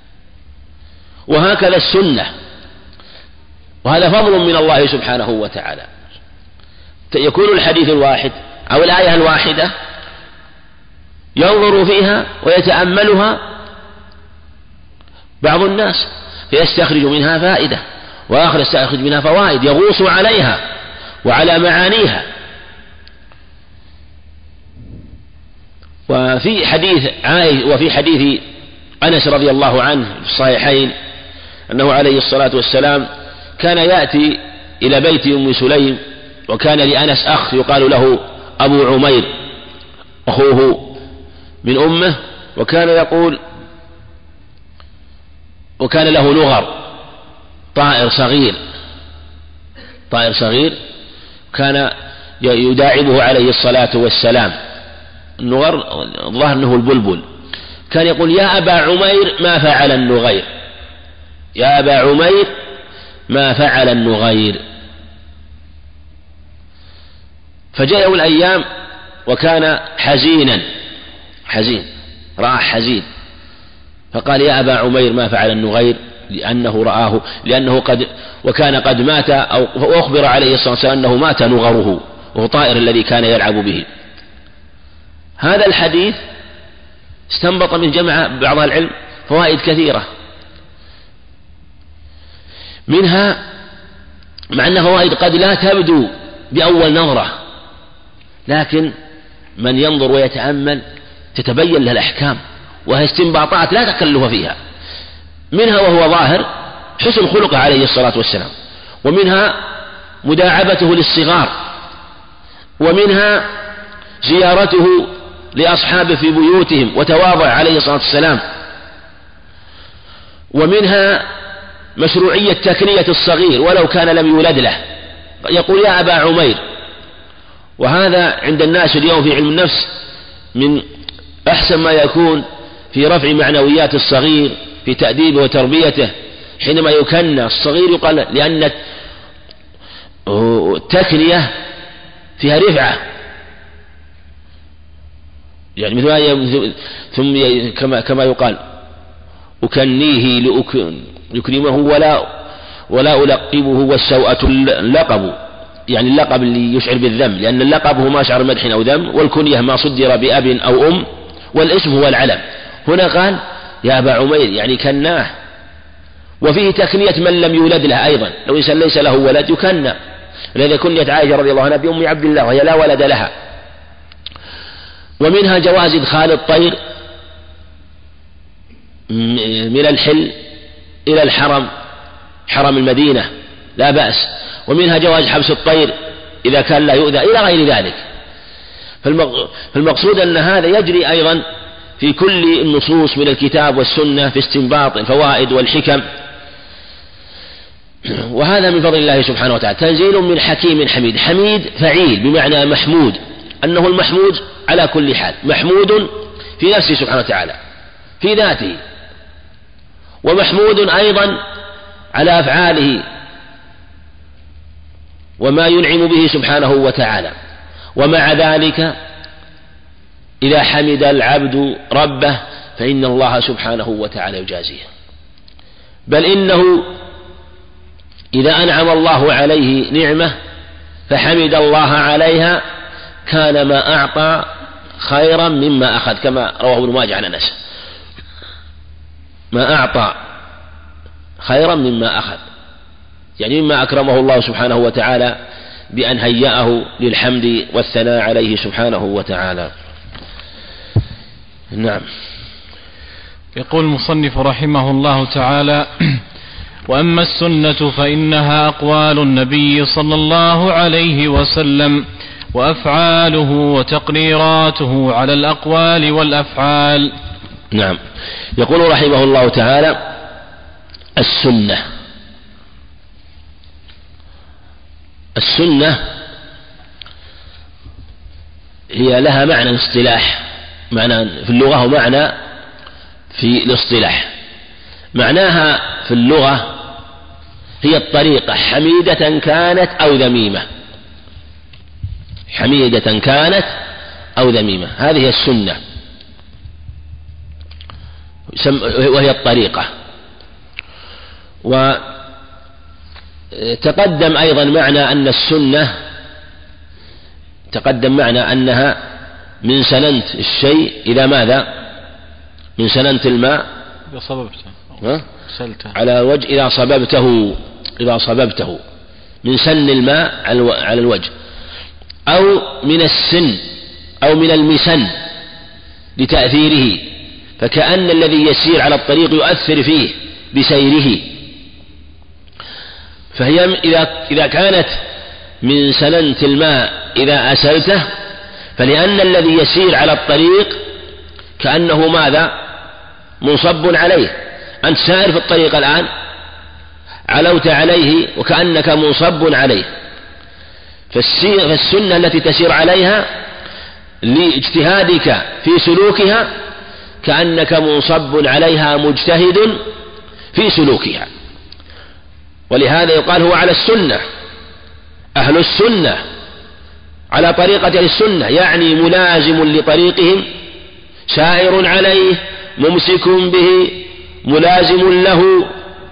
وهكذا السنة. وهذا فضل من الله سبحانه وتعالى. يكون الحديث الواحد أو الآية الواحدة ينظر فيها ويتأملها بعض الناس فيستخرج منها فائدة، وآخر يستخرج منها فوائد يغوص عليها وعلى معانيها. وفي حديث عائشة وفي حديث أنس رضي الله عنه في الصحيحين أنه عليه الصلاة والسلام كان يأتي إلى بيت أم سليم، وكان لأنس أخ يقال له أبو عمير أخوه من أمه، وكان يقول وكان له نغر طائر صغير طائر صغير كان يداعبه عليه الصلاة والسلام. النغر الظاهر أنه البلبل. كان يقول يا أبا عمير ما فعل النغير، يا أبا عمير ما فعل النغير. فجاءه الأيام وكان حزينا حزين رأى حزين، فقال يا أبا عمير ما فعل النغير، لأنه رآه لأنه قد وكان قد مات أو أخبر عليه الصلاة والسلام أنه مات نغره، وهو طائر الذي كان يلعب به. هذا الحديث استنبط من جمع بعض العلم فوائد كثيرة، منها مع أن فوائد قد لا تبدو بأول نظرة، لكن من ينظر ويتأمل تتبين له الأحكام، وهي استنباطات لا تكلف فيها. منها وهو ظاهر حسن خلقه عليه الصلاة والسلام، ومنها مداعبته للصغار، ومنها زيارته لأصحابه في بيوتهم وتواضع عليه الصلاة والسلام، ومنها مشروعية تكنية الصغير ولو كان لم يولد له، يقول يا أبا عمير. وهذا عند الناس اليوم في علم النفس من أحسن ما يكون في رفع معنويات الصغير، في تأديبه وتربيته. حينما يكنى الصغير يقال لأن التكنية فيها رفعة، يعني مثل ثم كما كما يقال أكنيه لأكرمه ولا ولا ألقبه والسوءة اللقب، يعني اللقب اللي يشعر بالذم، لأن اللقب هو ما شعر مدح أو ذم، والكنية ما صدر بأب أو أم، والاسم هو العلم. هنا قال يا أبا عمير يعني كناه. وفيه تكنية من لم يولد له أيضا، لو إنسان ليس له ولد يكنى، لذا كنيت عائشة رضي الله عنها بأم عبد الله وهي لا ولد لها. ومنها جواز إدخال الطير من الحل إلى الحرم، حرم المدينة لا بأس، ومنها جواز حبس الطير إذا كان لا يؤذى، إلى غير ذلك. فالمقصود أن هذا يجري أيضا في كل النصوص من الكتاب والسنة في استنباط الفوائد والحكم، وهذا من فضل الله سبحانه وتعالى. تنزيل من حكيم حميد. حميد فعيل بمعنى محمود، أنه المحمود على كل حال، محمود في نفسه سبحانه وتعالى في ذاته، ومحمود أيضا على أفعاله وما ينعم به سبحانه وتعالى. ومع ذلك إذا حمد العبد ربه فإن الله سبحانه وتعالى يجازيه، بل إنه إذا أنعم الله عليه نعمة فحمد الله عليها كان ما أعطى خيرا مما أخذ، كما رواه ابن ماجه عن أنس، ما أعطى خيرا مما أخذ، يعني مما أكرمه الله سبحانه وتعالى بأن هيأه للحمد والثناء عليه سبحانه وتعالى. نعم. يقول المصنف رحمه الله تعالى: وأما السنة فإنها أقوال النبي صلى الله عليه وسلم وأفعاله وتقريراته على الأقوال والأفعال. نعم. يقول رحمه الله تعالى: السنة. السنة هي لها معنى اصطلاح، معنى في اللغة ومعنى في الاصطلاح. معناها في اللغة هي الطريقة، حميدة كانت أو ذميمة، حميدة كانت أو ذميمة، هذه السنة وهي الطريقة. وتقدم أيضا معنى أن السنة تقدم معنى أنها من سننت الشيء إلى ماذا؟ من سننت الماء على الوجه إذا صببته إذا صببته من سن الماء على الوجه، أو من السن أو من المسن لتأثيره، فكأن الذي يسير على الطريق يؤثر فيه بسيره. فهي إذا إذا كانت من سننت الماء إذا أسلته، فلأن الذي يسير على الطريق كأنه ماذا؟ منصب عليه. أنت سائر في الطريق الآن، علوت عليه وكأنك منصب عليه، فالسنة التي تسير عليها لاجتهادك في سلوكها كأنك منصب عليها مجتهد في سلوكها، ولهذا يقال هو على السنة، أهل السنة على طريقة السنة، يعني ملازم لطريقهم، سائر عليه، ممسك به، ملازم له،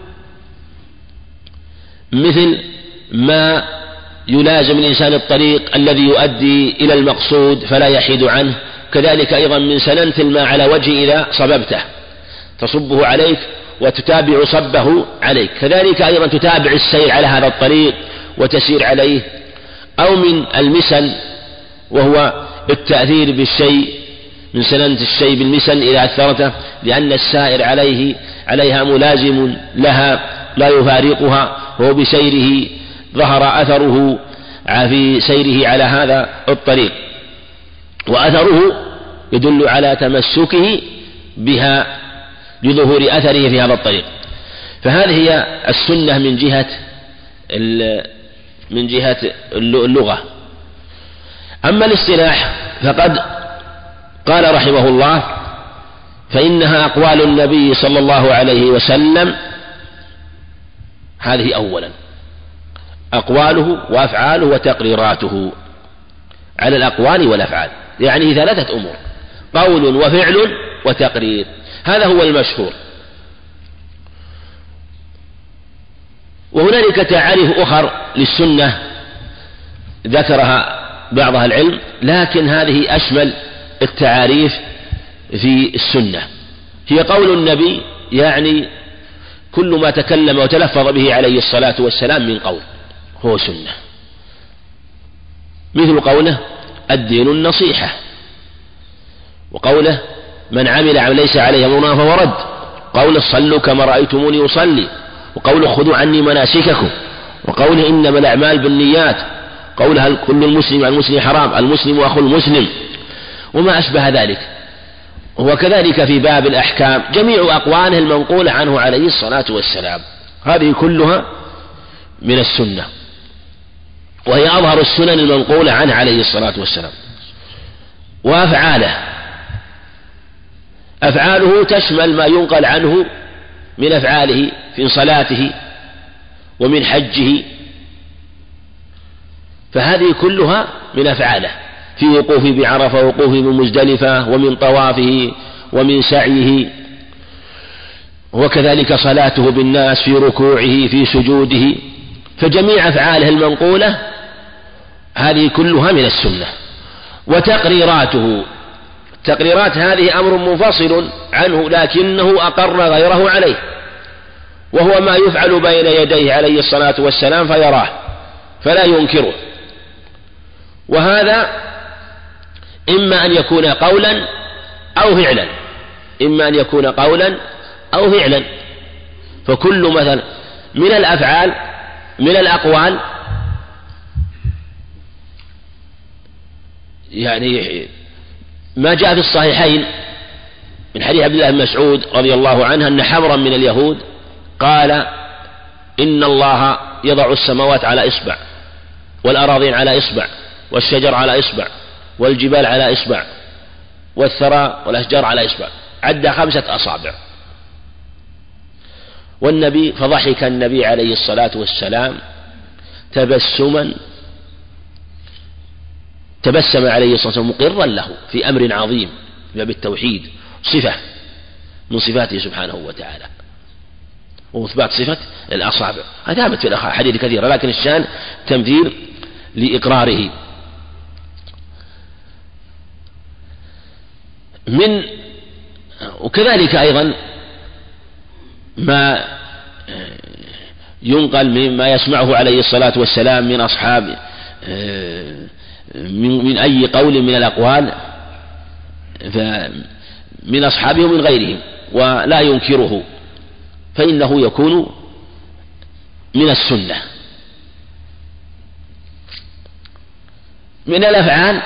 مثل ما يلازم الإنسان الطريق الذي يؤدي إلى المقصود فلا يحيد عنه. كذلك أيضا من سننت الماء على وجه إذا صببته، تصبه عليك وتتابع صبه عليك، كذلك أيضا تتابع السير على هذا الطريق وتسير عليه. أو من المسن وهو التأثير بالشيء، من سننت الشيء بالمسن إذا أثرته، لأن السائر عليه عليها ملازم لها لا يفارقها، وهو بسيره ظهر أثره في سيره على هذا الطريق، وأثره يدل على تمسكه بها لظهور أثره في هذا الطريق. فهذه هي السنة من جهة من جهة اللغة. أما الاصطلاح فقد قال رحمه الله: فإنها أقوال النبي صلى الله عليه وسلم. هذه أولا أقواله وأفعاله وتقريراته على الأقوال والأفعال، يعني ثلاثة أمور: قول وفعل وتقرير، هذا هو المشهور. وهنالك تعاريف أخر للسنة ذكرها بعض أهل العلم، لكن هذه أشمل التعاريف في السنة. هي قول النبي، يعني كل ما تكلم وتلفظ به عليه الصلاة والسلام من قول هو سنة، مثل قوله: الدين النصيحة، وقوله: من عمل عمل ليس عليه أمرنا فهو رد، قوله: صلوا كما رأيتموني أصلي، وقوله: خذوا عني مناسككم، وقوله: إنما الأعمال بالنيات، قوله: كل المسلم على المسلم حرام، المسلم أخو المسلم، وما أشبه ذلك. وكذلك في باب الأحكام جميع أقواله المنقولة عنه عليه الصلاة والسلام، هذه كلها من السنة، وهي أظهر السنن المنقولة عنه عليه الصلاة والسلام. وأفعاله أفعاله تشمل ما ينقل عنه من أفعاله في صلاته ومن حجه، فهذه كلها من أفعاله، في وقوفه بعرفة، وقوفه بمزدلفة، ومن طوافه ومن سعيه، وكذلك صلاته بالناس في ركوعه في سجوده. فجميع أفعاله المنقولة هذه كلها من السنة. وتقريراته، التقريرات هذه أمر منفصل عنه، لكنه أقر غيره عليه، وهو ما يفعل بين يديه عليه الصلاة والسلام فيراه فلا ينكره. وهذا إما أن يكون قولا أو فعلا، إما أن يكون قولا أو فعلا. فكل مثلا من الأفعال من الأقوال يعني ما جاء في الصحيحين من حديث عبد الله بن مسعود رضي الله عنه أن حبرا من اليهود قال: إن الله يضع السماوات على إصبع، والأراضين على إصبع، والشجر على إصبع، والجبال على إصبع، والثرى والأشجار على إصبع، عد خمسة أصابع. والنبي فضحك النبي عليه الصلاة والسلام تبسما، تبسم عليه الصلاة والسلام مقرا له في أمر عظيم في باب التوحيد، صفة من صفاته سبحانه وتعالى، وإثبات صفة الأصابع. ثابت في الأحاديث كثيرة، لكن الشان تمثيل لإقراره. من وكذلك أيضا ما ينقل مما يسمعه عليه الصلاة والسلام من أصحاب من أي قول من الأقوال من أصحابه ومن غيرهم ولا ينكره، فإنه يكون من السنة. من الأفعال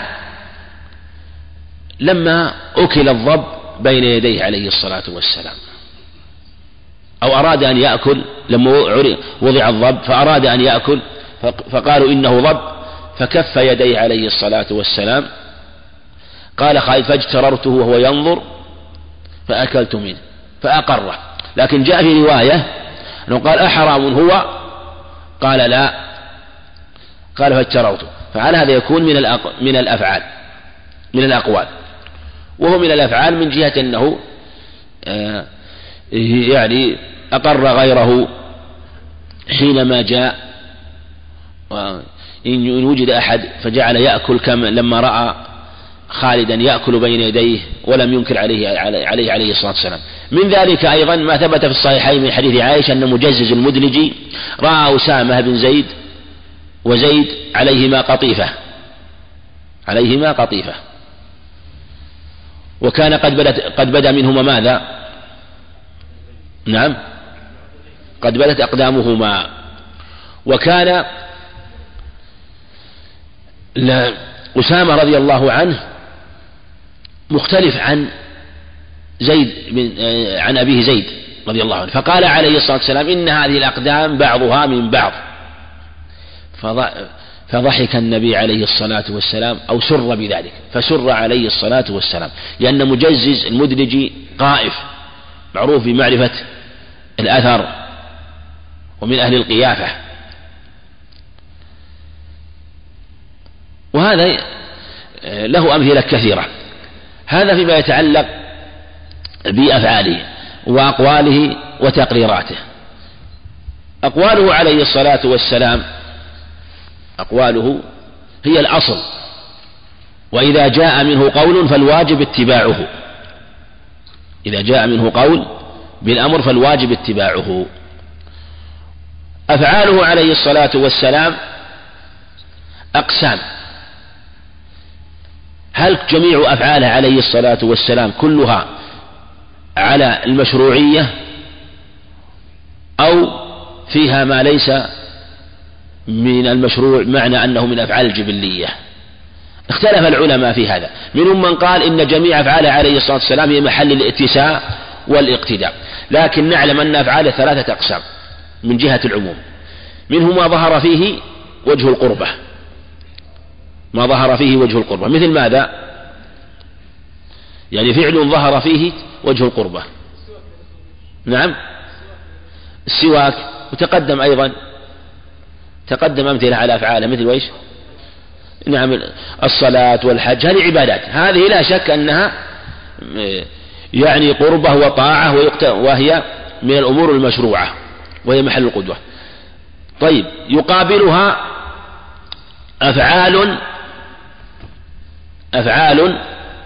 لما أكل الضب بين يديه عليه الصلاة والسلام، أو أراد أن يأكل، لما وضع الضب فأراد أن يأكل فقالوا إنه ضب، فكف يديه عليه الصلاة والسلام. قال خالد: فاجتررته وهو ينظر فأكلت منه فأقره. لكن جاء في رواية أنه قال: أحرام هو؟ قال: لا. قال: فاجتررته. فعلى هذا يكون من من الأفعال من الأقوال، وهو من الأفعال من جهة أنه آه يعني أقر غيره حينما جاء، إن وجد أحد فجعل يأكل كما لما رأى خالدا يأكل بين يديه ولم ينكر عليه عليه عليه الصلاة والسلام. من ذلك أيضا ما ثبت في الصحيحين من حديث عائشة أن مجزز المدلجي رأى أسامة بن زيد وزيد عليهما قطيفة عليهما قطيفة وكان قد بدت قد بدا منهما ماذا؟ نعم، قد بدت أقدامهما. وكان أسامة رضي الله عنه مختلف عن زيد من عن أبيه زيد رضي الله عنه، فقال عليه الصلاة والسلام: إن هذه الأقدام بعضها من بعض. فضحك النبي عليه الصلاة والسلام، أو سر بذلك، فسر عليه الصلاة والسلام، لأن مجزز المدلجي قائف معروف بمعرفة الأثر ومن أهل القيافة، وهذا له أمثلة كثيرة. هذا فيما يتعلق بأفعاله وأقواله وتقريراته. أقواله عليه الصلاة والسلام أقواله هي الأصل، وإذا جاء منه قول فالواجب اتباعه، إذا جاء منه قول بالأمر فالواجب اتباعه. أفعاله عليه الصلاة والسلام أقسام: هل جميع أفعاله عليه الصلاة والسلام كلها على المشروعية، أو فيها ما ليس من المشروع معنى أنه من أفعال الجبلية؟ اختلف العلماء في هذا، منهم من قال إن جميع أفعاله عليه الصلاة والسلام هي محل الائتساء والاقتداء، لكن نعلم أن أفعاله ثلاثة أقسام من جهة العموم: منه ما ظهر فيه وجه القربة، ما ظهر فيه وجه القربة، مثل ماذا؟ يعني فعل ظهر فيه وجه القربة. نعم، السواك، وتقدم أيضا تقدم أمثلة على أفعاله مثل وإيش؟ نعم الصلاة والحج، هذه عبادات، هذه لا شك أنها يعني قربة وطاعة وهي من الأمور المشروعة وهي محل القدوة. طيب يقابلها أفعال أفعال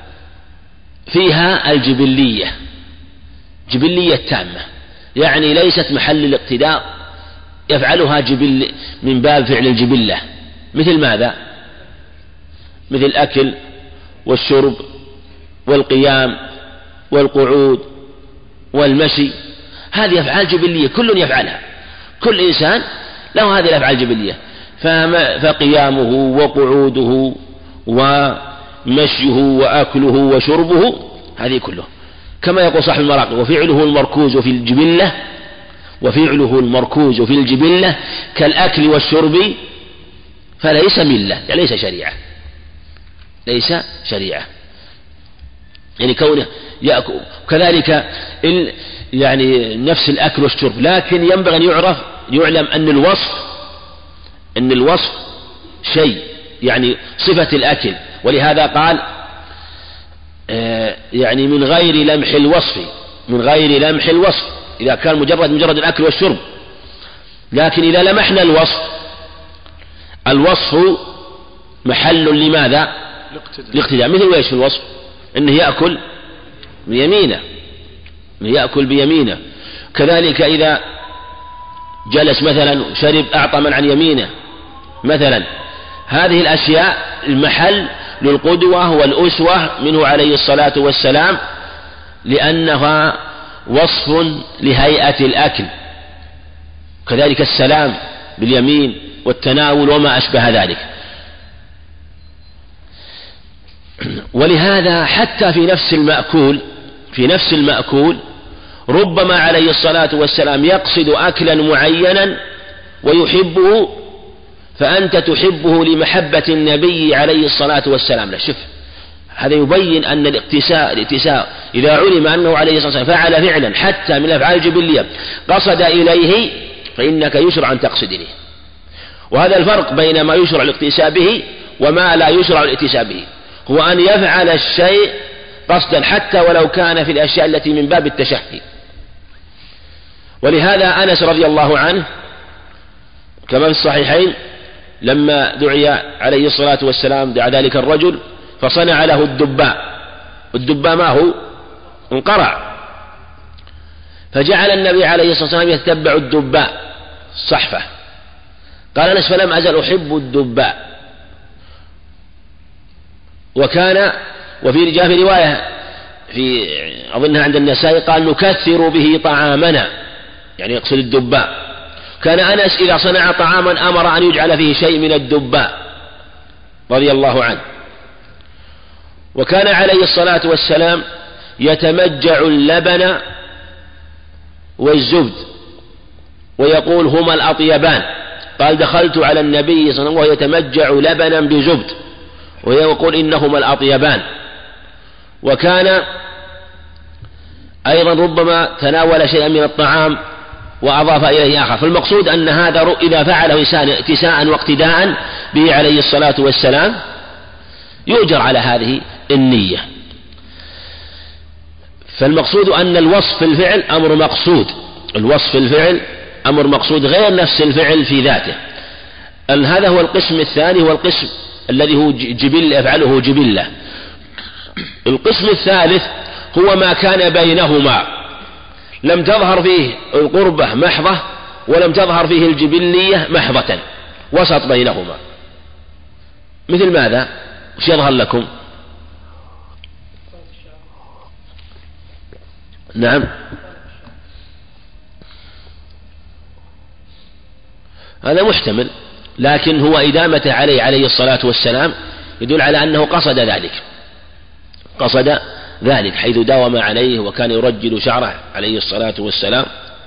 فيها الجبلية، جبلية تامة، يعني ليست محل الاقتداء، يفعلها جبل من باب فعل الجبلة. مثل ماذا؟ مثل الأكل والشرب والقيام والقعود والمشي، هذه أفعال جبلية كل يفعلها، كل إنسان له هذه الأفعال الجبلية، فقيامه وقعوده ومشيه وأكله وشربه هذه كله، كما يقول صاحب المراقي: وفعله المركوز في الجبلة وفعله المركوز في الجبلة كالأكل والشرب فليس ملة، يعني ليس شريعة، ليس شريعة، يعني كونه يأكل. كذلك يعني نفس الأكل والشرب، لكن ينبغي أن يعرف يعلم أن الوصف أن الوصف شيء، يعني صفة الأكل، ولهذا قال آه يعني من غير لمح الوصف، من غير لمح الوصف، إذا كان مجرد مجرد الأكل والشرب. لكن إذا لمحنا الوصف، الوصف محل لماذا؟ الاقتداء. مثل ويش في الوصف؟ إنه يأكل بيمينه، يأكل بيمينه. كذلك إذا جلس مثلا شرب أعطى من عن يمينه مثلا، هذه الأشياء المحل للقدوة والأسوة منه عليه الصلاة والسلام، لأنها وصف لهيئة الأكل. كذلك السلام باليمين والتناول وما أشبه ذلك. ولهذا حتى في نفس المأكول في نفس المأكول ربما عليه الصلاة والسلام يقصد أكلا معينا ويحبه، فأنت تحبه لمحبة النبي عليه الصلاة والسلام. لا، شوف، هذا يبين أن الاقتساء الاتساء إذا علم أنه عليه الصلاة والسلام فعل فعلا حتى من الأفعال الجبلية قصد إليه، فإنك يشرع أن تقصد إليه. وهذا الفرق بين ما يشرع الاقتساء به وما لا يشرع الاتساء به، هو أن يفعل الشيء قصدا حتى ولو كان في الأشياء التي من باب التشهي. ولهذا أنس رضي الله عنه كما في الصحيحين لما دعي عليه الصلاة والسلام دعا ذلك الرجل فصنع له الدباء، الدباء ما هو؟ انقرع، فجعل النبي عليه الصلاة والسلام يتبع الدباء صحفة. قال أنس: فلم أزل أحب الدباء. وكان وفي جاء في رواية في أظنها عند النسائي قال: نكثر به طعامنا، يعني يقصد الدباء. كان أنس إذا صنع طعاما أمر أن يجعل فيه شيء من الدباء رضي الله عنه. وكان عليه الصلاة والسلام يتمجع اللبن والزبد ويقول: هما الأطيبان. قال: دخلت على النبي صلى الله عليه وسلم وهو يتمجع لبنا بزبد ويقول: إنهما الأطيبان. وكان أيضا ربما تناول شيئا من الطعام وأضاف إليه آخر. فالمقصود أن هذا إذا فعله إنسان اتساء واقتداء به عليه الصلاة والسلام يؤجر على هذه النية. فالمقصود أن الوصف في الفعل أمر مقصود، الوصف في الفعل أمر مقصود غير نفس الفعل في ذاته. هذا هو القسم الثاني، هو القسم الذي هو جبل يفعله جبلة. القسم الثالث هو ما كان بينهما، لم تظهر فيه القربة محضة ولم تظهر فيه الجبلية محضة، وسط بينهما. مثل ماذا؟ وش يظهر لكم؟ نعم، هذا محتمل، لكن هو إدامته عليه عليه الصلاة والسلام يدل على أنه قصد ذلك، قصد ذلك حيث داوم عليه وكان يرجل شعره عليه الصلاة والسلام.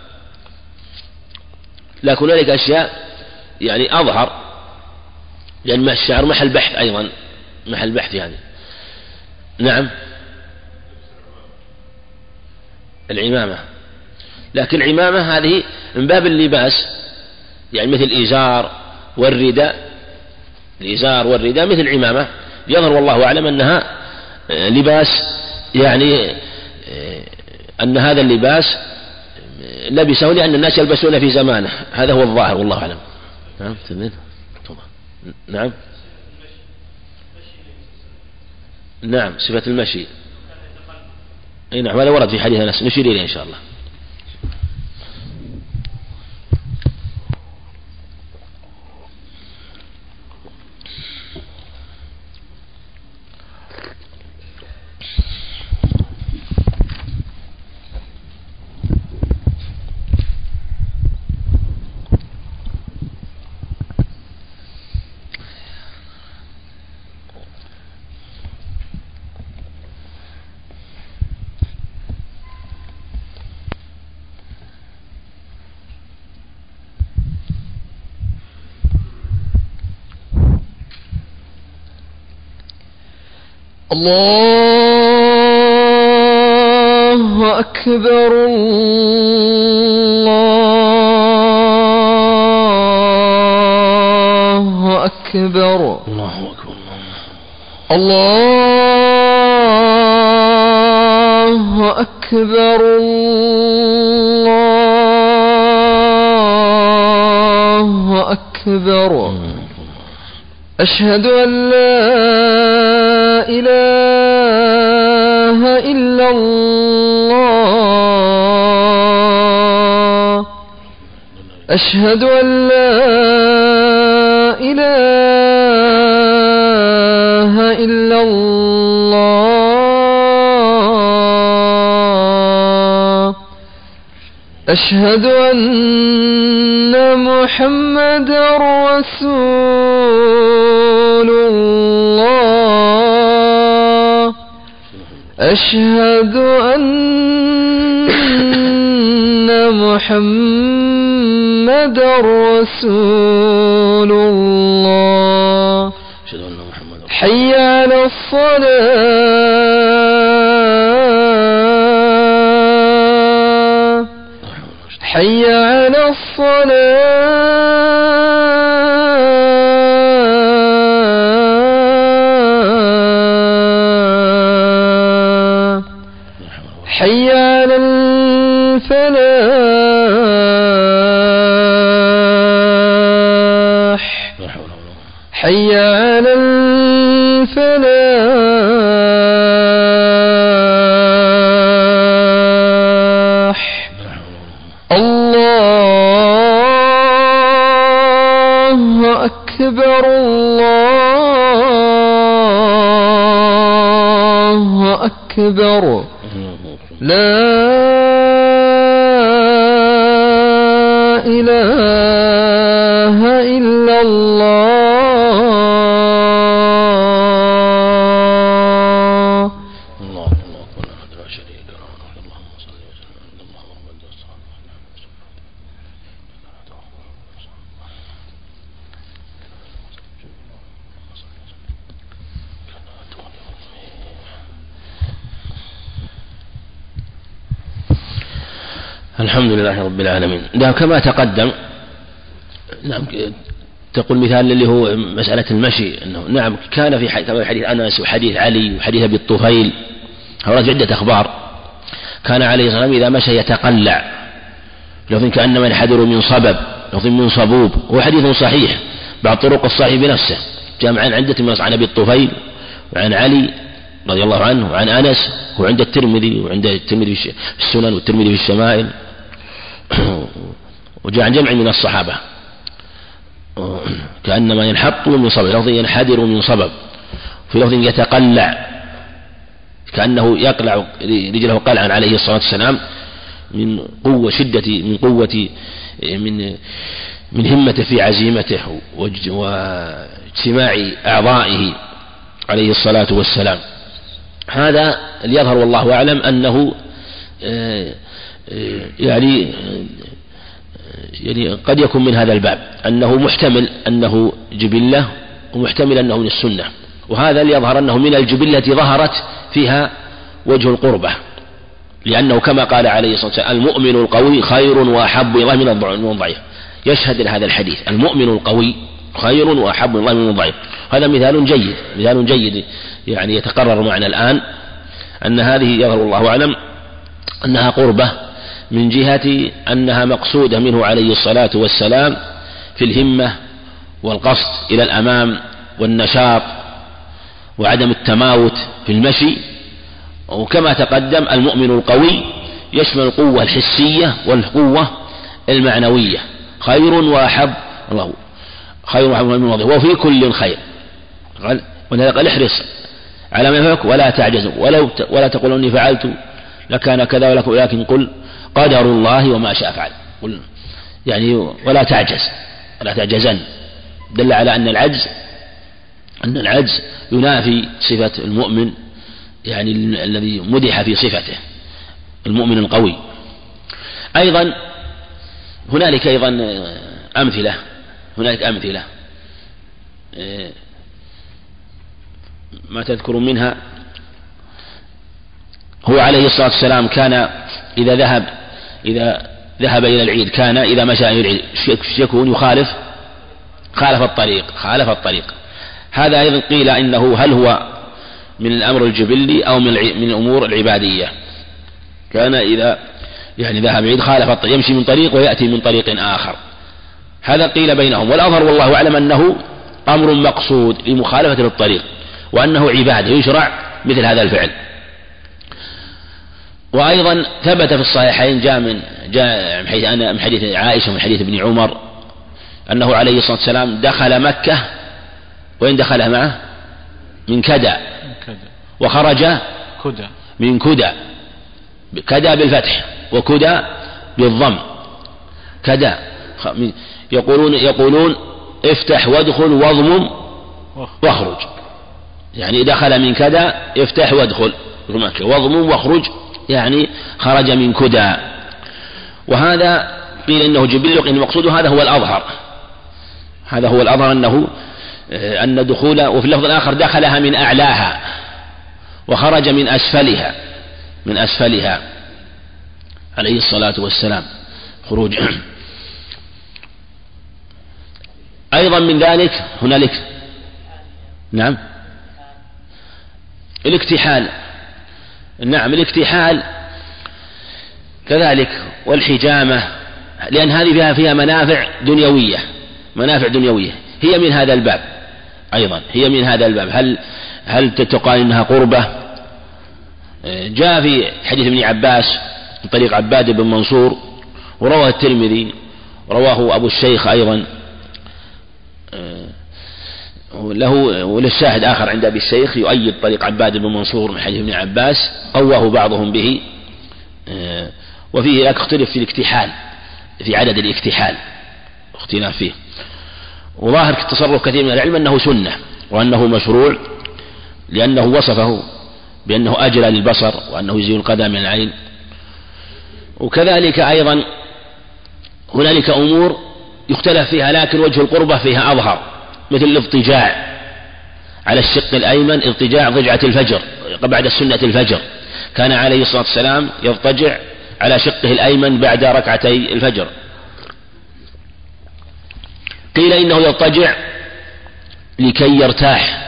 لكن هنالك أشياء يعني أظهر، لأن الشعر محل بحث أيضا، محل بحث يعني. نعم، العمامة، لكن العمامة هذه من باب اللباس، يعني مثل إزار والرداء، الإزار والرداء مثل العمامة، يظهر والله أعلم أنها لباس، يعني أن هذا اللباس لبسه لأن الناس يلبسون في زمانه، هذا هو الظاهر والله أعلم. نعم نعم نعم صفة المشي، أي نعم، هذا ورد في حديث أنس نشير إليه إن شاء الله. الله أكبر الله أكبر الله أكبر الله أكبر الله أكبر. أشهد أن لا إله إلا الله أشهد أن لا إله إلا الله أشهد أن محمدا رسول الله أشهد أن محمدا رسول الله. حي على الصلاة حي على الصلاة حي على الفلاح حي على الفلاح. الله أكبر الله أكبر. لا إله إلا الله. الله أكبر لا شريك له. اللهم صل وسلم على محمد الحمد لله رب العالمين. نعم كما تقدم، نعم تقول مثال اللي هو مسألة المشي، أنه نعم كان في حديث أنس وحديث علي وحديث أبي الطفيل هؤلاء عدة أخبار، كان عليه الصلاة والسلام إذا مشى يتقلع لفظ كأنما ينحدر من صبب، لفظ من صبوب، وهو حديث صحيح بعض طرق الصحيح بنفسه، جاء عن عدة من عن أبي الطفيل وعن علي رضي الله عنه وعن أنس، وعند الترمذي وعند الترمذي في السنن والترمذي في الشمائل، وجاء عن جمع من الصحابة كأنما ينحط من صبب، لفظ ينحدر من صبب، في لفظ يتقلع كأنه يقلع رجله قلعا عليه الصلاة والسلام من قوة شدة من قوة من من همته في عزيمته واجتماع أعضائه عليه الصلاة والسلام. هذا يظهر والله أعلم أنه يعني يعني قد يكون من هذا الباب، أنه محتمل أنه جبلة ومحتمل أنه من السنة، وهذا يظهر أنه من الجبلة ظهرت فيها وجه القربة، لأنه كما قال عليه الصلاة والسلام المؤمن القوي خير وأحب إلى من الضعيف. يشهد لهذا الحديث المؤمن القوي خير وأحب الله من الضعيف. هذا مثال جيد مثال جيد يعني يتقرر معنا الآن أن هذه يظهر الله أعلم أنها قربة من جهة أنها مقصودة منه عليه الصلاة والسلام في الهمة والقصد إلى الأمام والنشاط وعدم التماوت في المشي. وكما تقدم المؤمن القوي يشمل القوة الحسية والقوة المعنوية. خير وأحب الله خير وأحب من الله وفي كل خير. ولذلك قال احرص على ما ينفعك ولا تعجز ولا ولا تقول إني فعلت لكان كذا ولكن قل قدر الله وما شاء فعل. قل يعني ولا تعجز ولا تعجزن. دل على أن العجز أن العجز ينافي صفة المؤمن يعني الذي مدح في صفته المؤمن القوي. أيضا هنالك أيضا أمثلة هنالك أمثلة ما تذكر منها. هو عليه الصلاة والسلام كان إذا ذهب إذا ذهب إلى العيد كان إذا مشى إلى العيد يكون يخالف خالف الطريق خالف الطريق. هذا أيضا قيل إنه هل هو من الأمر الجبلي أو من من الأمور العبادية. كان إذا يعني ذهب العيد خالف الطريق يمشي من طريق ويأتي من طريق آخر. هذا قيل بينهم والأظهر والله أعلم أنه أمر مقصود لمخالفة الطريق وأنه عبادة يشرع مثل هذا الفعل. وأيضا ثبت في الصحيحين جاء من جاء من حديث عائشة ومن حديث ابن عمر أنه عليه الصلاة والسلام دخل مكة وين دخلها معه من كدى وخرج من كدى كدى بالفتح وكدى بالضم كدى يقولون يقولون افتح وادخل واضمم واخرج يعني دخل من كدى افتح وادخل واضمم واخرج يعني خرج من كدى. وهذا قيل انه جبل ان المقصود هذا هو الأظهر هذا هو الأظهر أنه أن دخول. وفي اللفظ الآخر دخلها من أعلاها وخرج من أسفلها من أسفلها عليه الصلاة والسلام خروج. أيضا من ذلك هنالك نعم الاكتحال نعم الاكتحال كذلك والحجامة لأن هذه فيها فيها منافع دنيوية منافع دنيوية هي من هذا الباب أيضا هي من هذا الباب. هل هل تقال إنها قربة؟ جاء في حديث ابن عباس من طريق عباد بن منصور ورواه الترمذي ورواه أبو الشيخ أيضا له وللشاهد آخر عند أبي الشيخ يؤيد طريق عباد بن منصور من حديث ابن عباس قواه بعضهم به. وفيه لك اختلف في الاكتحال في عدد الاكتحال اختلاف فيه. وظاهر تصرف كثير من العلم أنه سنة وأنه مشروع لأنه وصفه بأنه أجلى للبصر وأنه يزيل القدم من العين. وكذلك أيضا هنالك أمور يختلف فيها لكن وجه القربة فيها أظهر مثل الاضطجاع على الشق الأيمن اضطجاع ضجعة الفجر بعد سنة الفجر كان عليه الصلاة والسلام يضطجع على شقه الأيمن بعد ركعتي الفجر. قيل إنه يضطجع لكي يرتاح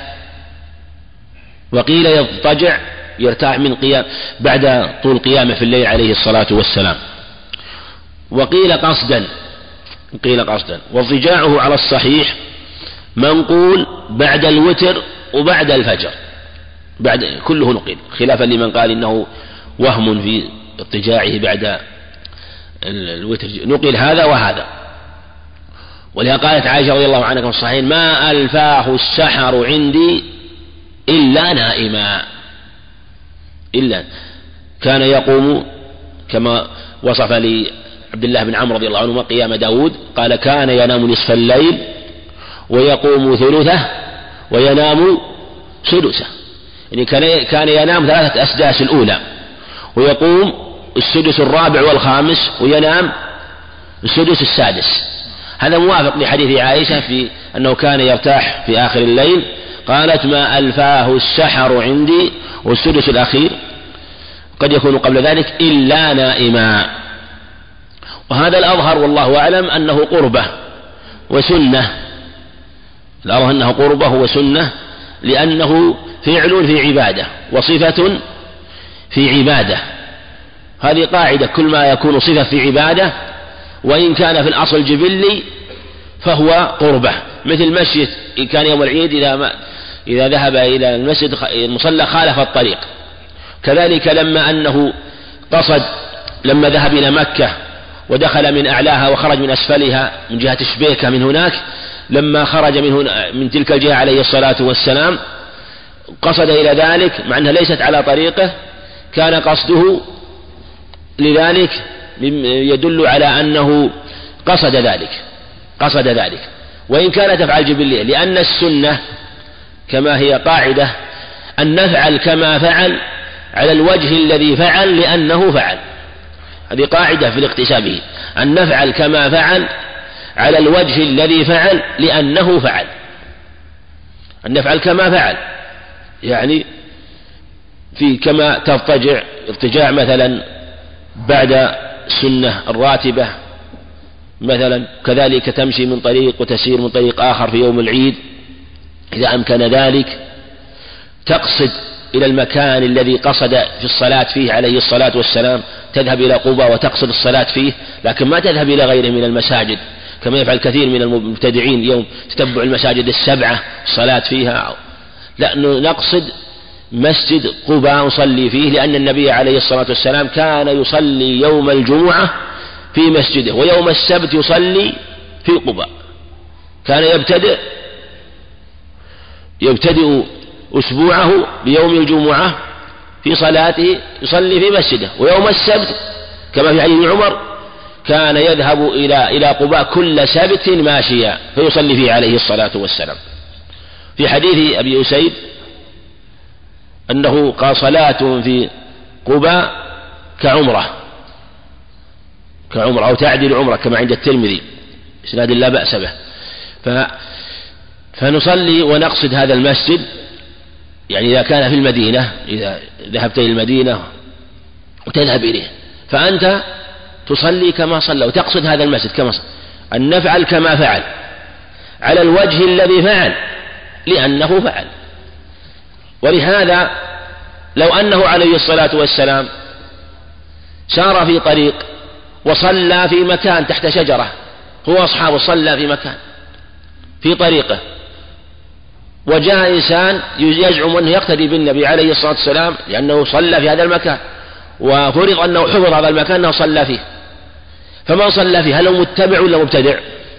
وقيل يضطجع يرتاح من قيام بعد طول قيامه في الليل عليه الصلاة والسلام. وقيل قصدا قيل قصدا واضطجاعه على الصحيح منقول بعد الوتر وبعد الفجر بعد كله نقل خلافا لمن قال إنه وهم في اضطجاعه بعد الوتر نقل هذا وهذا. ولها قالت عائشة رضي الله عنها في الصحيحين ما ألفاه السحر عندي إلا نائما إلا كان يقوم كما وصف لي عبد الله بن عمرو رضي الله عنهما قيام داود قال كان ينام نصف الليل ويقوم ثلثه وينام سدسه يعني كان ينام ثلاثة أسداس الأولى ويقوم السدس الرابع والخامس وينام السدس السادس. هذا موافق لحديث عائشة في أنه كان يرتاح في آخر الليل قالت ما ألفاه السحر عندي والسدس الأخير قد يكون قبل ذلك إلا نائما. وهذا الأظهر والله أعلم أنه قربة وسنة الأظهر أنه قربة وسنة لأنه فعل في عبادة وصفة في عبادة. هذه قاعدة، كل ما يكون صفة في عبادة وإن كان في الأصل جبلي فهو قربة. مثل المسجد إن كان يوم العيد إذا, ما إذا ذهب إلى المسجد المصلى خالف الطريق. كذلك لما أنه قصد لما ذهب إلى مكة ودخل من أعلاها وخرج من أسفلها من جهة شبيكة من هناك، لما خرج من, هنا من تلك الجهة عليه الصلاة والسلام قصد إلى ذلك مع أنها ليست على طريقه، كان قصده لذلك يدل على أنه قصد ذلك قصد ذلك وإن كانت أفعال جبلية، لأن السنة كما هي قاعدة أن نفعل كما فعل على الوجه الذي فعل لأنه فعل. هذه قاعدة في الاقتسام به، أن نفعل كما فعل على الوجه الذي فعل لأنه فعل. أن نفعل كما فعل يعني في كما تضطجع ارتجاع مثلا بعد السنة الراتبة مثلا، كذلك تمشي من طريق وتسير من طريق آخر في يوم العيد إذا أمكن ذلك، تقصد إلى المكان الذي قصد في الصلاة فيه عليه الصلاة والسلام، تذهب إلى قبى وتقصد الصلاة فيه، لكن ما تذهب إلى غيره من المساجد كما يفعل كثير من المبتدعين اليوم، تتبع المساجد السبعة الصلاة فيها. لا، نقصد مسجد قبى نصلي فيه، لأن النبي عليه الصلاة والسلام كان يصلي يوم الجمعة في مسجده ويوم السبت يصلي في قبى. كان يبتدئ يبتدئ أسبوعه بيوم الجمعة في صلاته يصلي في مسجده، ويوم السبت كما في حديث عمر كان يذهب إلى إلى قباء كل سبت ماشيا فيصلي فيه عليه الصلاة والسلام. في حديث أبي أسيد أنه قال صلاة في قباء كعمرة كعمرة أو تعدل عمرة كما عند الترمذي إسناد لا بأس به. فنصلي ونقصد هذا المسجد، يعني إذا كان في المدينة، إذا ذهبت إلى المدينة وتذهب إليه فأنت تصلي كما صلى وتقصد هذا المسجد كما صلى، أن نفعل كما فعل على الوجه الذي فعل لأنه فعل. ولهذا لو أنه عليه الصلاة والسلام سار في طريق وصلى في مكان تحت شجرة، هو أصحابه صلى في مكان في طريقه، وجاء إنسان يزعم أنه يقتدي بالنبي عليه الصلاة والسلام لأنه صلى في هذا المكان وفرض أنه حفظ هذا المكان أنه صلى فيه، فمن صلى فيه هل هو متبع ولا مبتدع؟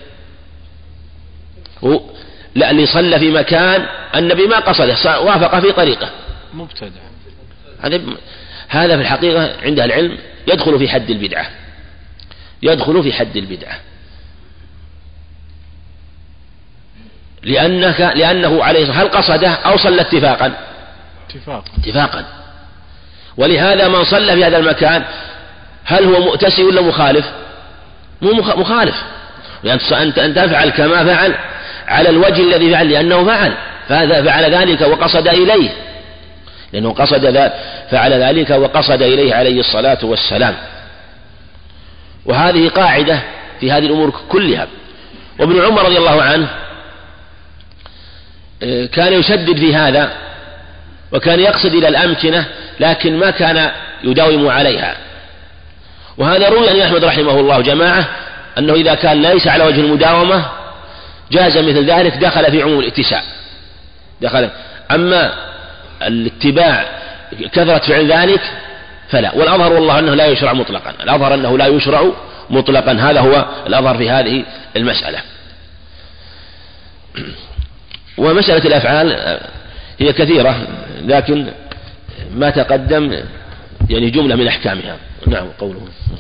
لا، اللي صلى في مكان النبي ما قصده وافق في طريقه مبتدع. هذا في الحقيقة عند العلم يدخل في حد البدعة يدخل في حد البدعة لأنك لأنه عليه الصلاة هل قصده أو صلى اتفاقا اتفاقا اتفاقا ولهذا من صلى في هذا المكان هل هو مؤتسي ولا مخالف؟ مو مخالف، يعني أنت أن تفعل كما فعل على الوجه الذي فعل لأنه فعل فهذا فعل ذلك وقصد إليه، لأنه قصد ذلك فعل ذلك وقصد إليه عليه الصلاة والسلام. وهذه قاعدة في هذه الأمور كلها. وابن عمر رضي الله عنه كان يشدد في هذا وكان يقصد إلى الأمكنة لكن ما كان يداوم عليها. وهذا روي عن أحمد رحمه الله جماعة أنه إذا كان ليس على وجه المداومة جاز مثل ذلك، دخل في عموم الاتساع دخل. أما الاتباع كثرة فعل ذلك فلا، والأظهر والله أنه لا يشرع مطلقا، الأظهر أنه لا يشرع مطلقا، هذا هو الأظهر في هذه المسألة. ومسألة الأفعال هي كثيرة لكن ما تقدم يعني جملة من أحكامها. نعم. قوله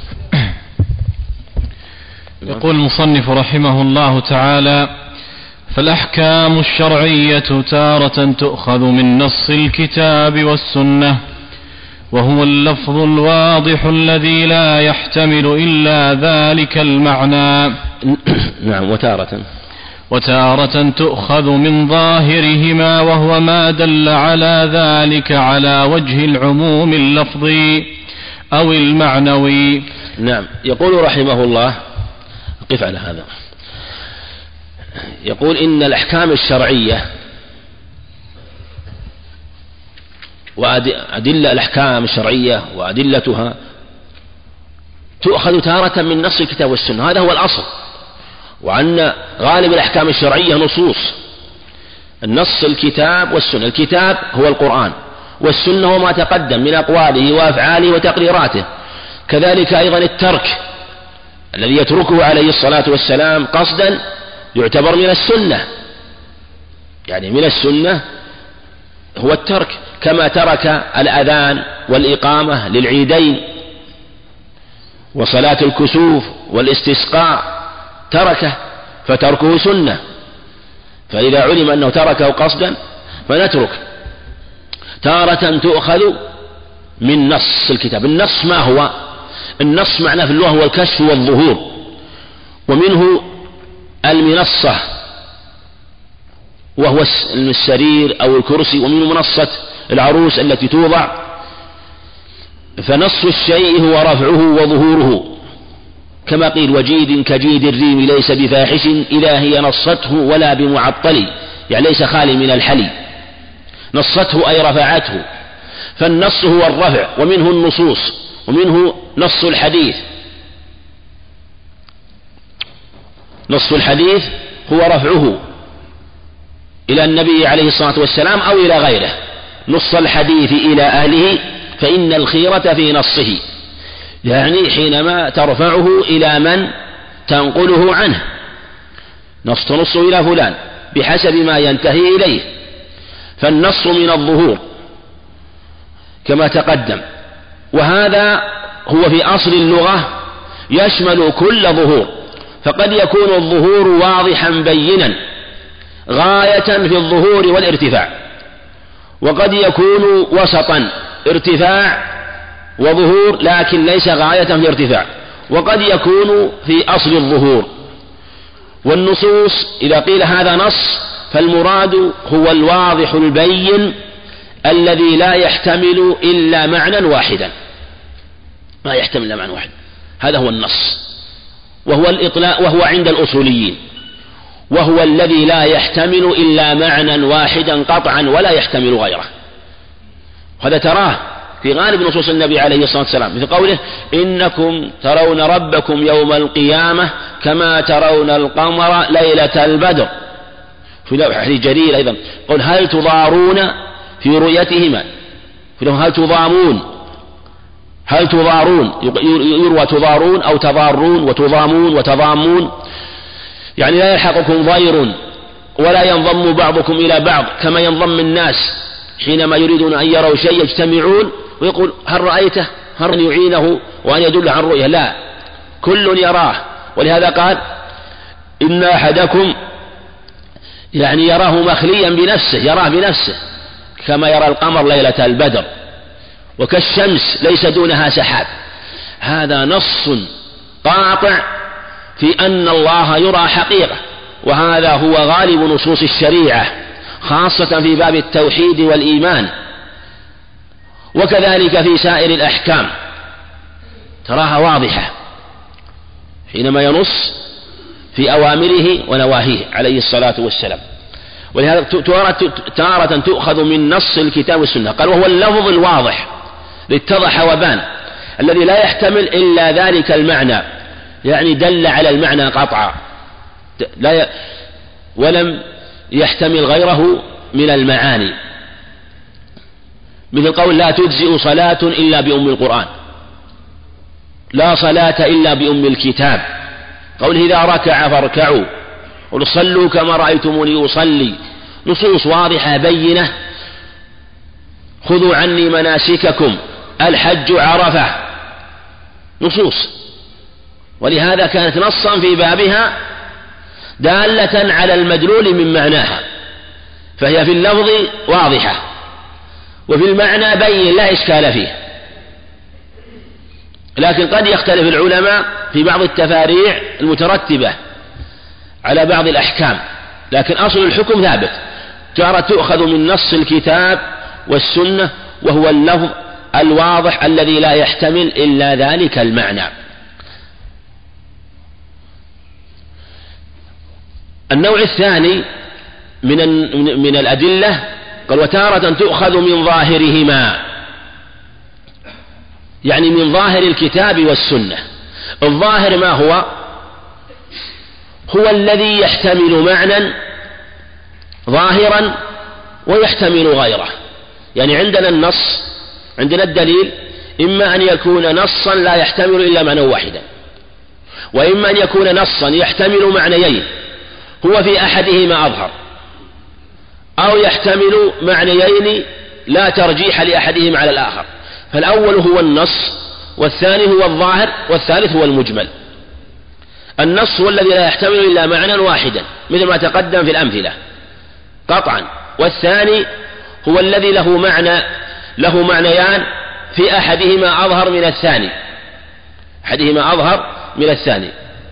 يقول المصنف رحمه الله تعالى: فالأحكام الشرعية تارة تؤخذ من نص الكتاب والسنة، وهو اللفظ الواضح الذي لا يحتمل إلا ذلك المعنى. نعم. وتارة وتارة تؤخذ من ظاهرهما، وهو ما دل على ذلك على وجه العموم اللفظي أو المعنوي. نعم. يقول رحمه الله، قف على هذا، يقول إن الأحكام الشرعية وأدلة الأحكام الشرعية وأدلتها تؤخذ تارة من نص الكتاب والسنة، هذا هو الأصل، وأن غالب الأحكام الشرعية نصوص، النص الكتاب والسنة. الكتاب هو القرآن، والسنة هو ما تقدم من أقواله وأفعاله وتقريراته. كذلك أيضا الترك الذي يتركه عليه الصلاة والسلام قصدا يعتبر من السنة، يعني من السنة هو الترك، كما ترك الأذان والإقامة للعيدين وصلاة الكسوف والاستسقاء تركه، فتركه سنة، فإذا علم أنه تركه قصدا فنترك. تارة تؤخذ من نص الكتاب. النص ما هو؟ النص معناه في اللغة هو الكشف والظهور، ومنه المنصة وهو السرير أو الكرسي، ومنه منصة العروس التي توضع. فنص الشيء هو رفعه وظهوره، كما قيل وجيد كجيد الريم ليس بفاحش إذا هي نصته ولا بمعطل، يعني ليس خالي من الحلي. نصته أي رفعته، فالنص هو الرفع، ومنه النصوص، ومنه نص الحديث. نص الحديث هو رفعه إلى النبي عليه الصلاة والسلام أو إلى غيره. نص الحديث إلى أهله فإن الخيرة في نصه، يعني حينما ترفعه إلى من تنقله عنه، نص تنصه إلى فلان بحسب ما ينتهي إليه. فالنص من الظهور كما تقدم، وهذا هو في أصل اللغة يشمل كل ظهور، فقد يكون الظهور واضحا بينا غاية في الظهور والارتفاع، وقد يكون وسطا ارتفاع وظهور لكن ليس غاية في الارتفاع، وقد يكون في أصل الظهور. والنصوص إذا قيل هذا نص فالمراد هو الواضح البين الذي لا يحتمل إلا معنى واحدا، ما يحتمل إلا معنى واحد، هذا هو النص، وهو الإطلاق، وهو عند الأصوليين، وهو الذي لا يحتمل إلا معنى واحدا قطعا ولا يحتمل غيره. هذا تراه في غالب نصوص النبي عليه الصلاة والسلام، مثل قوله إنكم ترون ربكم يوم القيامة كما ترون القمر ليلة البدر. في حديث جرير أيضا قل هل تضارون في رؤيتهما، هل تضامون، هل تضارون، يروى تضارون أو تضارون وتضامون وتضامون، يعني لا يلحقكم ضير ولا ينضم بعضكم إلى بعض كما ينضم الناس حينما يريدون أن يروا شيء يجتمعون ويقول هل رأيته، هل يعينه وأن يدل عن رؤية، لا، كل يراه. ولهذا قال إن أحدكم يعني يراه مخليا بنفسه، يراه بنفسه كما يرى القمر ليلة البدر، وكالشمس ليس دونها سحاب. هذا نص قاطع في أن الله يرى حقيقة، وهذا هو غالب نصوص الشريعة خاصة في باب التوحيد والإيمان، وكذلك في سائر الأحكام تراها واضحة حينما ينص في أوامره ونواهيه عليه الصلاة والسلام. ولهذا تارة تؤخذ من نص الكتاب والسنة، قال وهو اللفظ الواضح لاتضح وبان الذي لا يحتمل إلا ذلك المعنى، يعني دل على المعنى قطعا لا ي... ولم يحتمل غيره من المعاني، مثل قول لا تجزئ صلاة إلا بأم القرآن، لا صلاة إلا بأم الكتاب، قوله إذا ركع فاركعوا، قل صلوا كما رأيتموني أصلي. نصوص واضحة بينة، خذوا عني مناسككم، الحج عرفة، نصوص، ولهذا كانت نصا في بابها دالة على المدلول من معناها، فهي في اللفظ واضحة وفي المعنى بين لا إشكال فيه. لكن قد يختلف العلماء في بعض التفاريع المترتبة على بعض الأحكام، لكن أصل الحكم ثابت، تارة تؤخذ من نص الكتاب والسنة، وهو اللفظ الواضح الذي لا يحتمل إلا ذلك المعنى. النوع الثاني من من الأدلة قال وتارة تؤخذ من ظاهرهما، يعني من ظاهر الكتاب والسنة. الظاهر ما هو؟ هو الذي يحتمل معنى ظاهرا ويحتمل غيره. يعني عندنا النص، عندنا الدليل إما أن يكون نصا لا يحتمل إلا معنى واحدا، وإما أن يكون نصا يحتمل معنيين هو في أحدهما أظهر، أو يحتمل معنيين لا ترجيح لأحدهما على الآخر. فالأول هو النص، والثاني هو الظاهر، والثالث هو المجمل. النص هو الذي لا يحتمل إلا معنى واحدا مثل ما تقدم في الأمثلة قطعا، والثاني هو الذي له معنى له معنيان في أحدهما أظهر من الثاني أحدهما أظهر من الثاني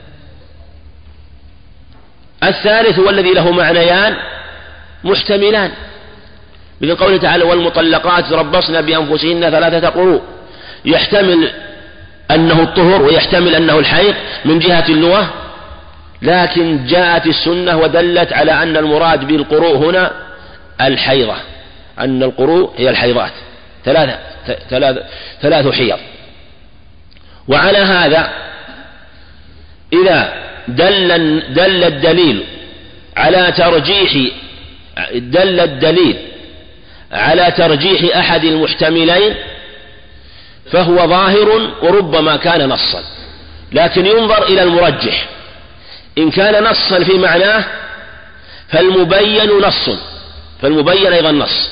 الثالث هو الذي له معنيان محتملان مثل قوله تعالى والمطلقات يتربصن بأنفسهن ثلاثة قروء، يحتمل أنه الطهر ويحتمل أنه الحيض من جهة اللغة، لكن جاءت السنة ودلت على أن المراد بالقروء هنا الحيضة، أن القروء هي الحيضات ثلاثة ثلاث ثلاث حيض. وعلى هذا إذا دل دل الدليل على ترجيح دل الدليل على ترجيح أحد المحتملين فهو ظاهر وربما كان نصا، لكن ينظر إلى المرجح. إن كان نصا في معناه فالمبين نص، فالمبين أيضا نص،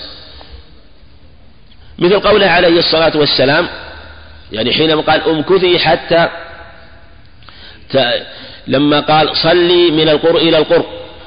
مثل قوله عليه الصلاة والسلام يعني حينما قال امكثي حتى ت... لما قال صلي من القرء إلى القرء،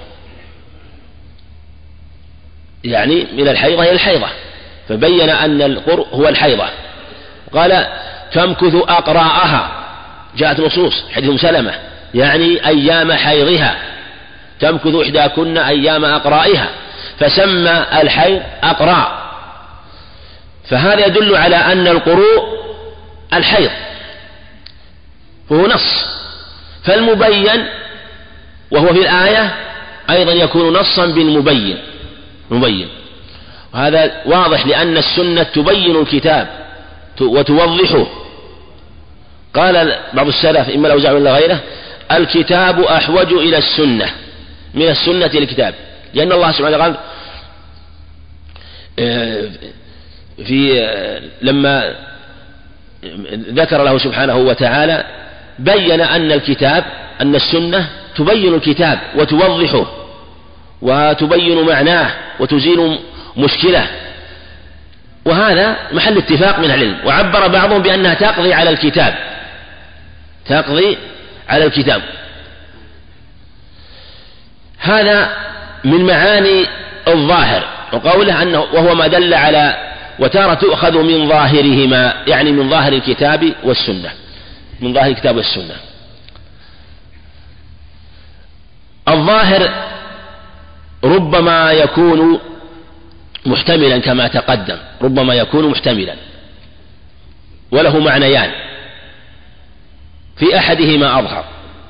يعني من الحيضة إلى الحيضة، فبين أن القرء هو الحيضة. قال تمكث أقراءها، جاءت نصوص حديث أم سلمة يعني أيام حيضها، تمكث إحداكن أيام أقرائها، فسمى الحيض أقراء، فهذا يدل على أن القروء الحيض، فهو نص. فالمبين وهو في الآية أيضا يكون نصا بالمبين مبين، وهذا واضح لأن السنة تبين الكتاب وتوضحه. قال بعض السلف إما الأوزاعي ولا غيره الكتاب أحوج إلى السنة من السنة إلى الكتاب، لأن الله سبحانه وتعالى في لما ذكر له سبحانه وتعالى بين أن الكتاب أن السنة تبين الكتاب وتوضحه وتبين معناه وتزيل مشكلة، وهذا محل اتفاق من العلم. وعبر بعضهم بأنها تقضي على الكتاب تقضي على الكتاب هذا من معاني الظاهر، وقوله أنه وهو ما دل على وتارة تؤخذ من ظاهرهما، يعني من ظاهر الكتاب والسنة من ظاهر الكتاب والسنة. الظاهر ربما يكون محتملا كما تقدم، ربما يكون محتملا وله معنيان في أحدهما أظهر،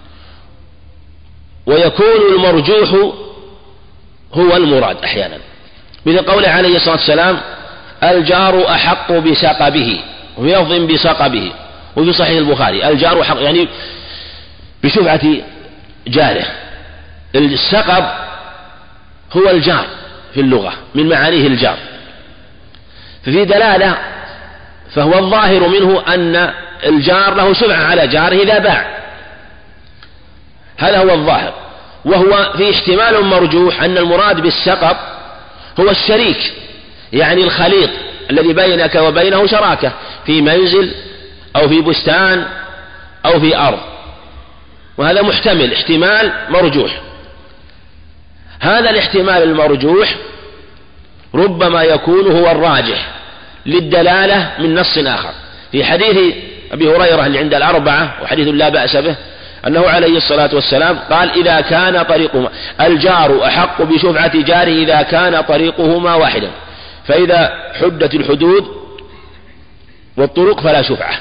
ويكون المرجوح هو المراد أحيانا، مثل قوله عليه الصلاة والسلام الجار أحق بسقبه، وفي لفظ بسقبه، وفي صحيح البخاري الجار حق يعني بشفعة جاره. السقب هو الجار في اللغة من معانيه الجار، ففي دلالة، فهو الظاهر منه أن الجار له شفعة على جاره إذا باع، هذا هو الظاهر. وهو في احتمال مرجوح أن المراد بالسقب هو الشريك، يعني الخليط الذي بينك وبينه شراكة في منزل أو في بستان أو في أرض، وهذا محتمل احتمال مرجوح. هذا الاحتمال المرجوح ربما يكون هو الراجح للدلالة من نص آخر. في حديث أبي هريرة اللي عند الأربعة وحديث لا بأس به أنه عليه الصلاة والسلام قال إذا كان طريقهما الجار أحق بشفعة جاره إذا كان طريقهما واحدا، فإذا حدت الحدود والطرق فلا شفعة.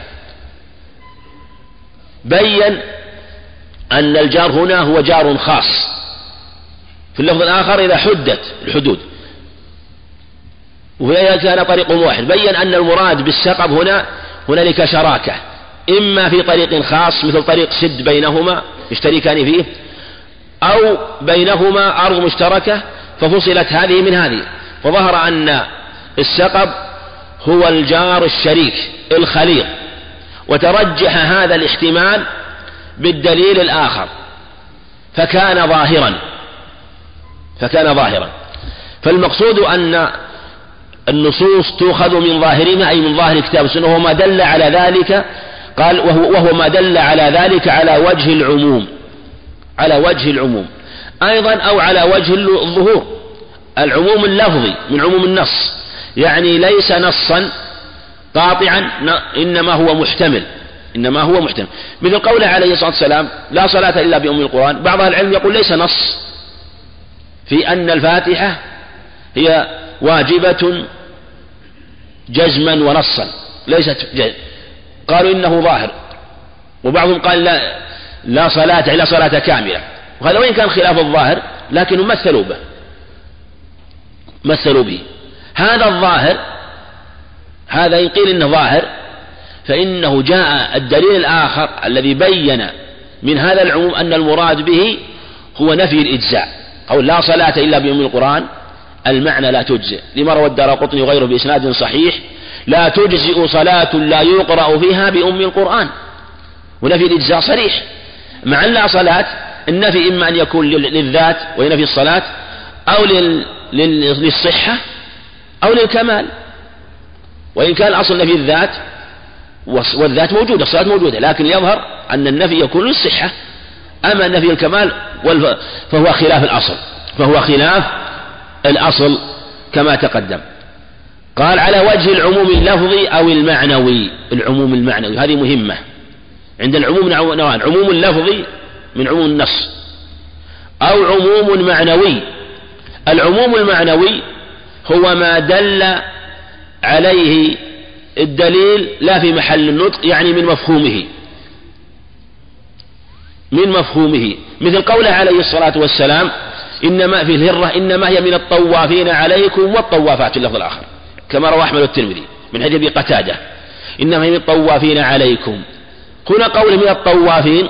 بين أن الجار هنا هو جار خاص في اللفظ الآخر إذا حدت الحدود، وإذا كان طريق واحد. بين أن المراد بالسقب هنا هنالك شراكة، إما في طريق خاص مثل طريق سد بينهما يشتركان فيه، أو بينهما أرض مشتركة ففصلت هذه من هذه، فظهر أن السقب هو الجار الشريك الخليط، وترجح هذا الاحتمال بالدليل الآخر فكان ظاهرا فكان ظاهرا فالمقصود أن النصوص تؤخذ من ظاهرها، أي من ظاهر الكتاب والسنة، وهو ما دل على ذلك. قال وهو, وهو ما دل على ذلك على وجه العموم على وجه العموم أيضا، أو على وجه الظهور. العموم اللفظي من عموم النص، يعني ليس نصا قاطعا، إنما هو محتمل إنما هو محتمل مثل قوله عليه الصلاة والسلام لا صلاة إلا بأم القرآن. بعض العلم يقول ليس نص في أن الفاتحة هي واجبة جزما ونصا، ليست جزم. قالوا إنه ظاهر، وبعضهم قال لا, لا صلاة إلا صلاة كاملة، وهذا وإن كان خلاف الظاهر لكنهم مثلوا به مثلوا به هذا الظاهر. هذا إن قيل إنه ظاهر فإنه جاء الدليل الآخر الذي بين من هذا العموم أن المراد به هو نفي الإجزاء، أو لا صلاة إلا بأم القرآن المعنى لا تجزئ، لما روى الدارقطني وغيره بإسناد صحيح لا تجزئ صلاة لا يقرأ فيها بأم القرآن، ونفي الإجزاء صريح. مع لا صلاة النفي إما أن يكون للذات وينفي الصلاة، أو للصحة أو للكمال، وإن كان أصل نفي الذات والذات موجودة الصلاة موجودة، لكن يظهر أن النفي يكون للصحة. أما نفي الكمال فهو خلاف الأصل فهو خلاف الأصل كما تقدم. قال على وجه العموم اللفظي أو المعنوي. العموم المعنوي هذه مهمة. عند العموم نوعان: عموم اللفظي من عموم النص، أو عموم معنوي. العموم المعنوي هو ما دل عليه الدليل لا في محل النطق، يعني من مفهومه من مفهومه مثل قوله عليه الصلاة والسلام إنما في الهرة إنما هي من الطوافين عليكم والطوافات في اللفظ الآخر، كما روى أحمد الترمذي من حديث أبي قتادة إنما هي من الطوافين عليكم. هنا قوله من الطوافين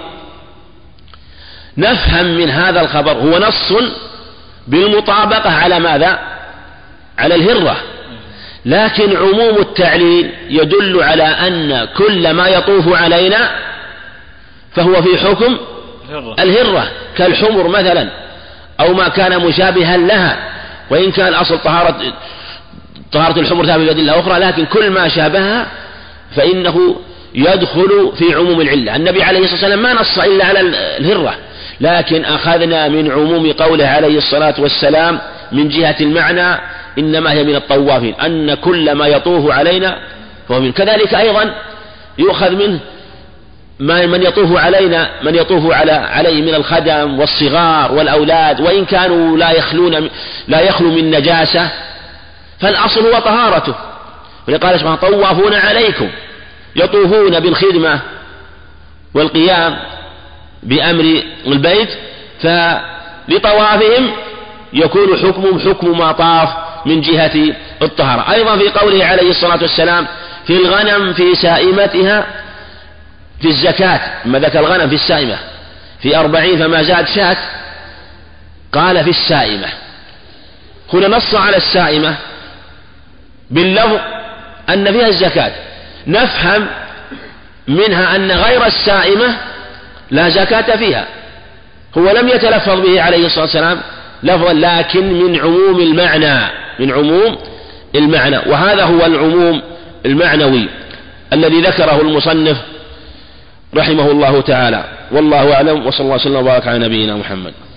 نفهم من هذا الخبر هو نص بالمطابقة على ماذا؟ على الهرة، لكن عموم التعليل يدل على أن كل ما يطوف علينا فهو في حكم الهرة كالحمر مثلا، أو ما كان مشابها لها، وإن كان أصل طهارة طهارة الحمر ثابتة بأدلة أخرى، لكن كل ما شابهها فإنه يدخل في عموم العلة. النبي عليه الصلاة والسلام ما نص إلا على الهرة، لكن أخذنا من عموم قوله عليه الصلاة والسلام من جهة المعنى إنما هي من الطوافين، أن كل ما يطوف علينا فهو من. كذلك أيضا يؤخذ منه ما من يطوف علينا من يطوف على عليه من الخدم والصغار والأولاد، وإن كانوا لا يخلون لا يخلو من نجاسة، فالأصل هو طهارته. ولقال سبحانه طوافون عليكم، يطوفون بالخدمة والقيام بأمر البيت، فلطوافهم يكون حكم حكم ما طاف من جهة الطهارة. أيضا في قوله عليه الصلاة والسلام في الغنم في سائمتها في الزكاة، ما ذكر الغنم في السائمة في أربعين فما زاد شاة، قال في السائمة. هنا نص على السائمة باللفظ أن فيها الزكاة، نفهم منها أن غير السائمة لا زكاة فيها. هو لم يتلفظ به عليه الصلاة والسلام لفظا، لكن من عموم المعنى من عموم المعنى وهذا هو العموم المعنوي الذي ذكره المصنف رحمه الله تعالى. والله أعلم، وصلى الله وسلم وبارك على نبينا محمد.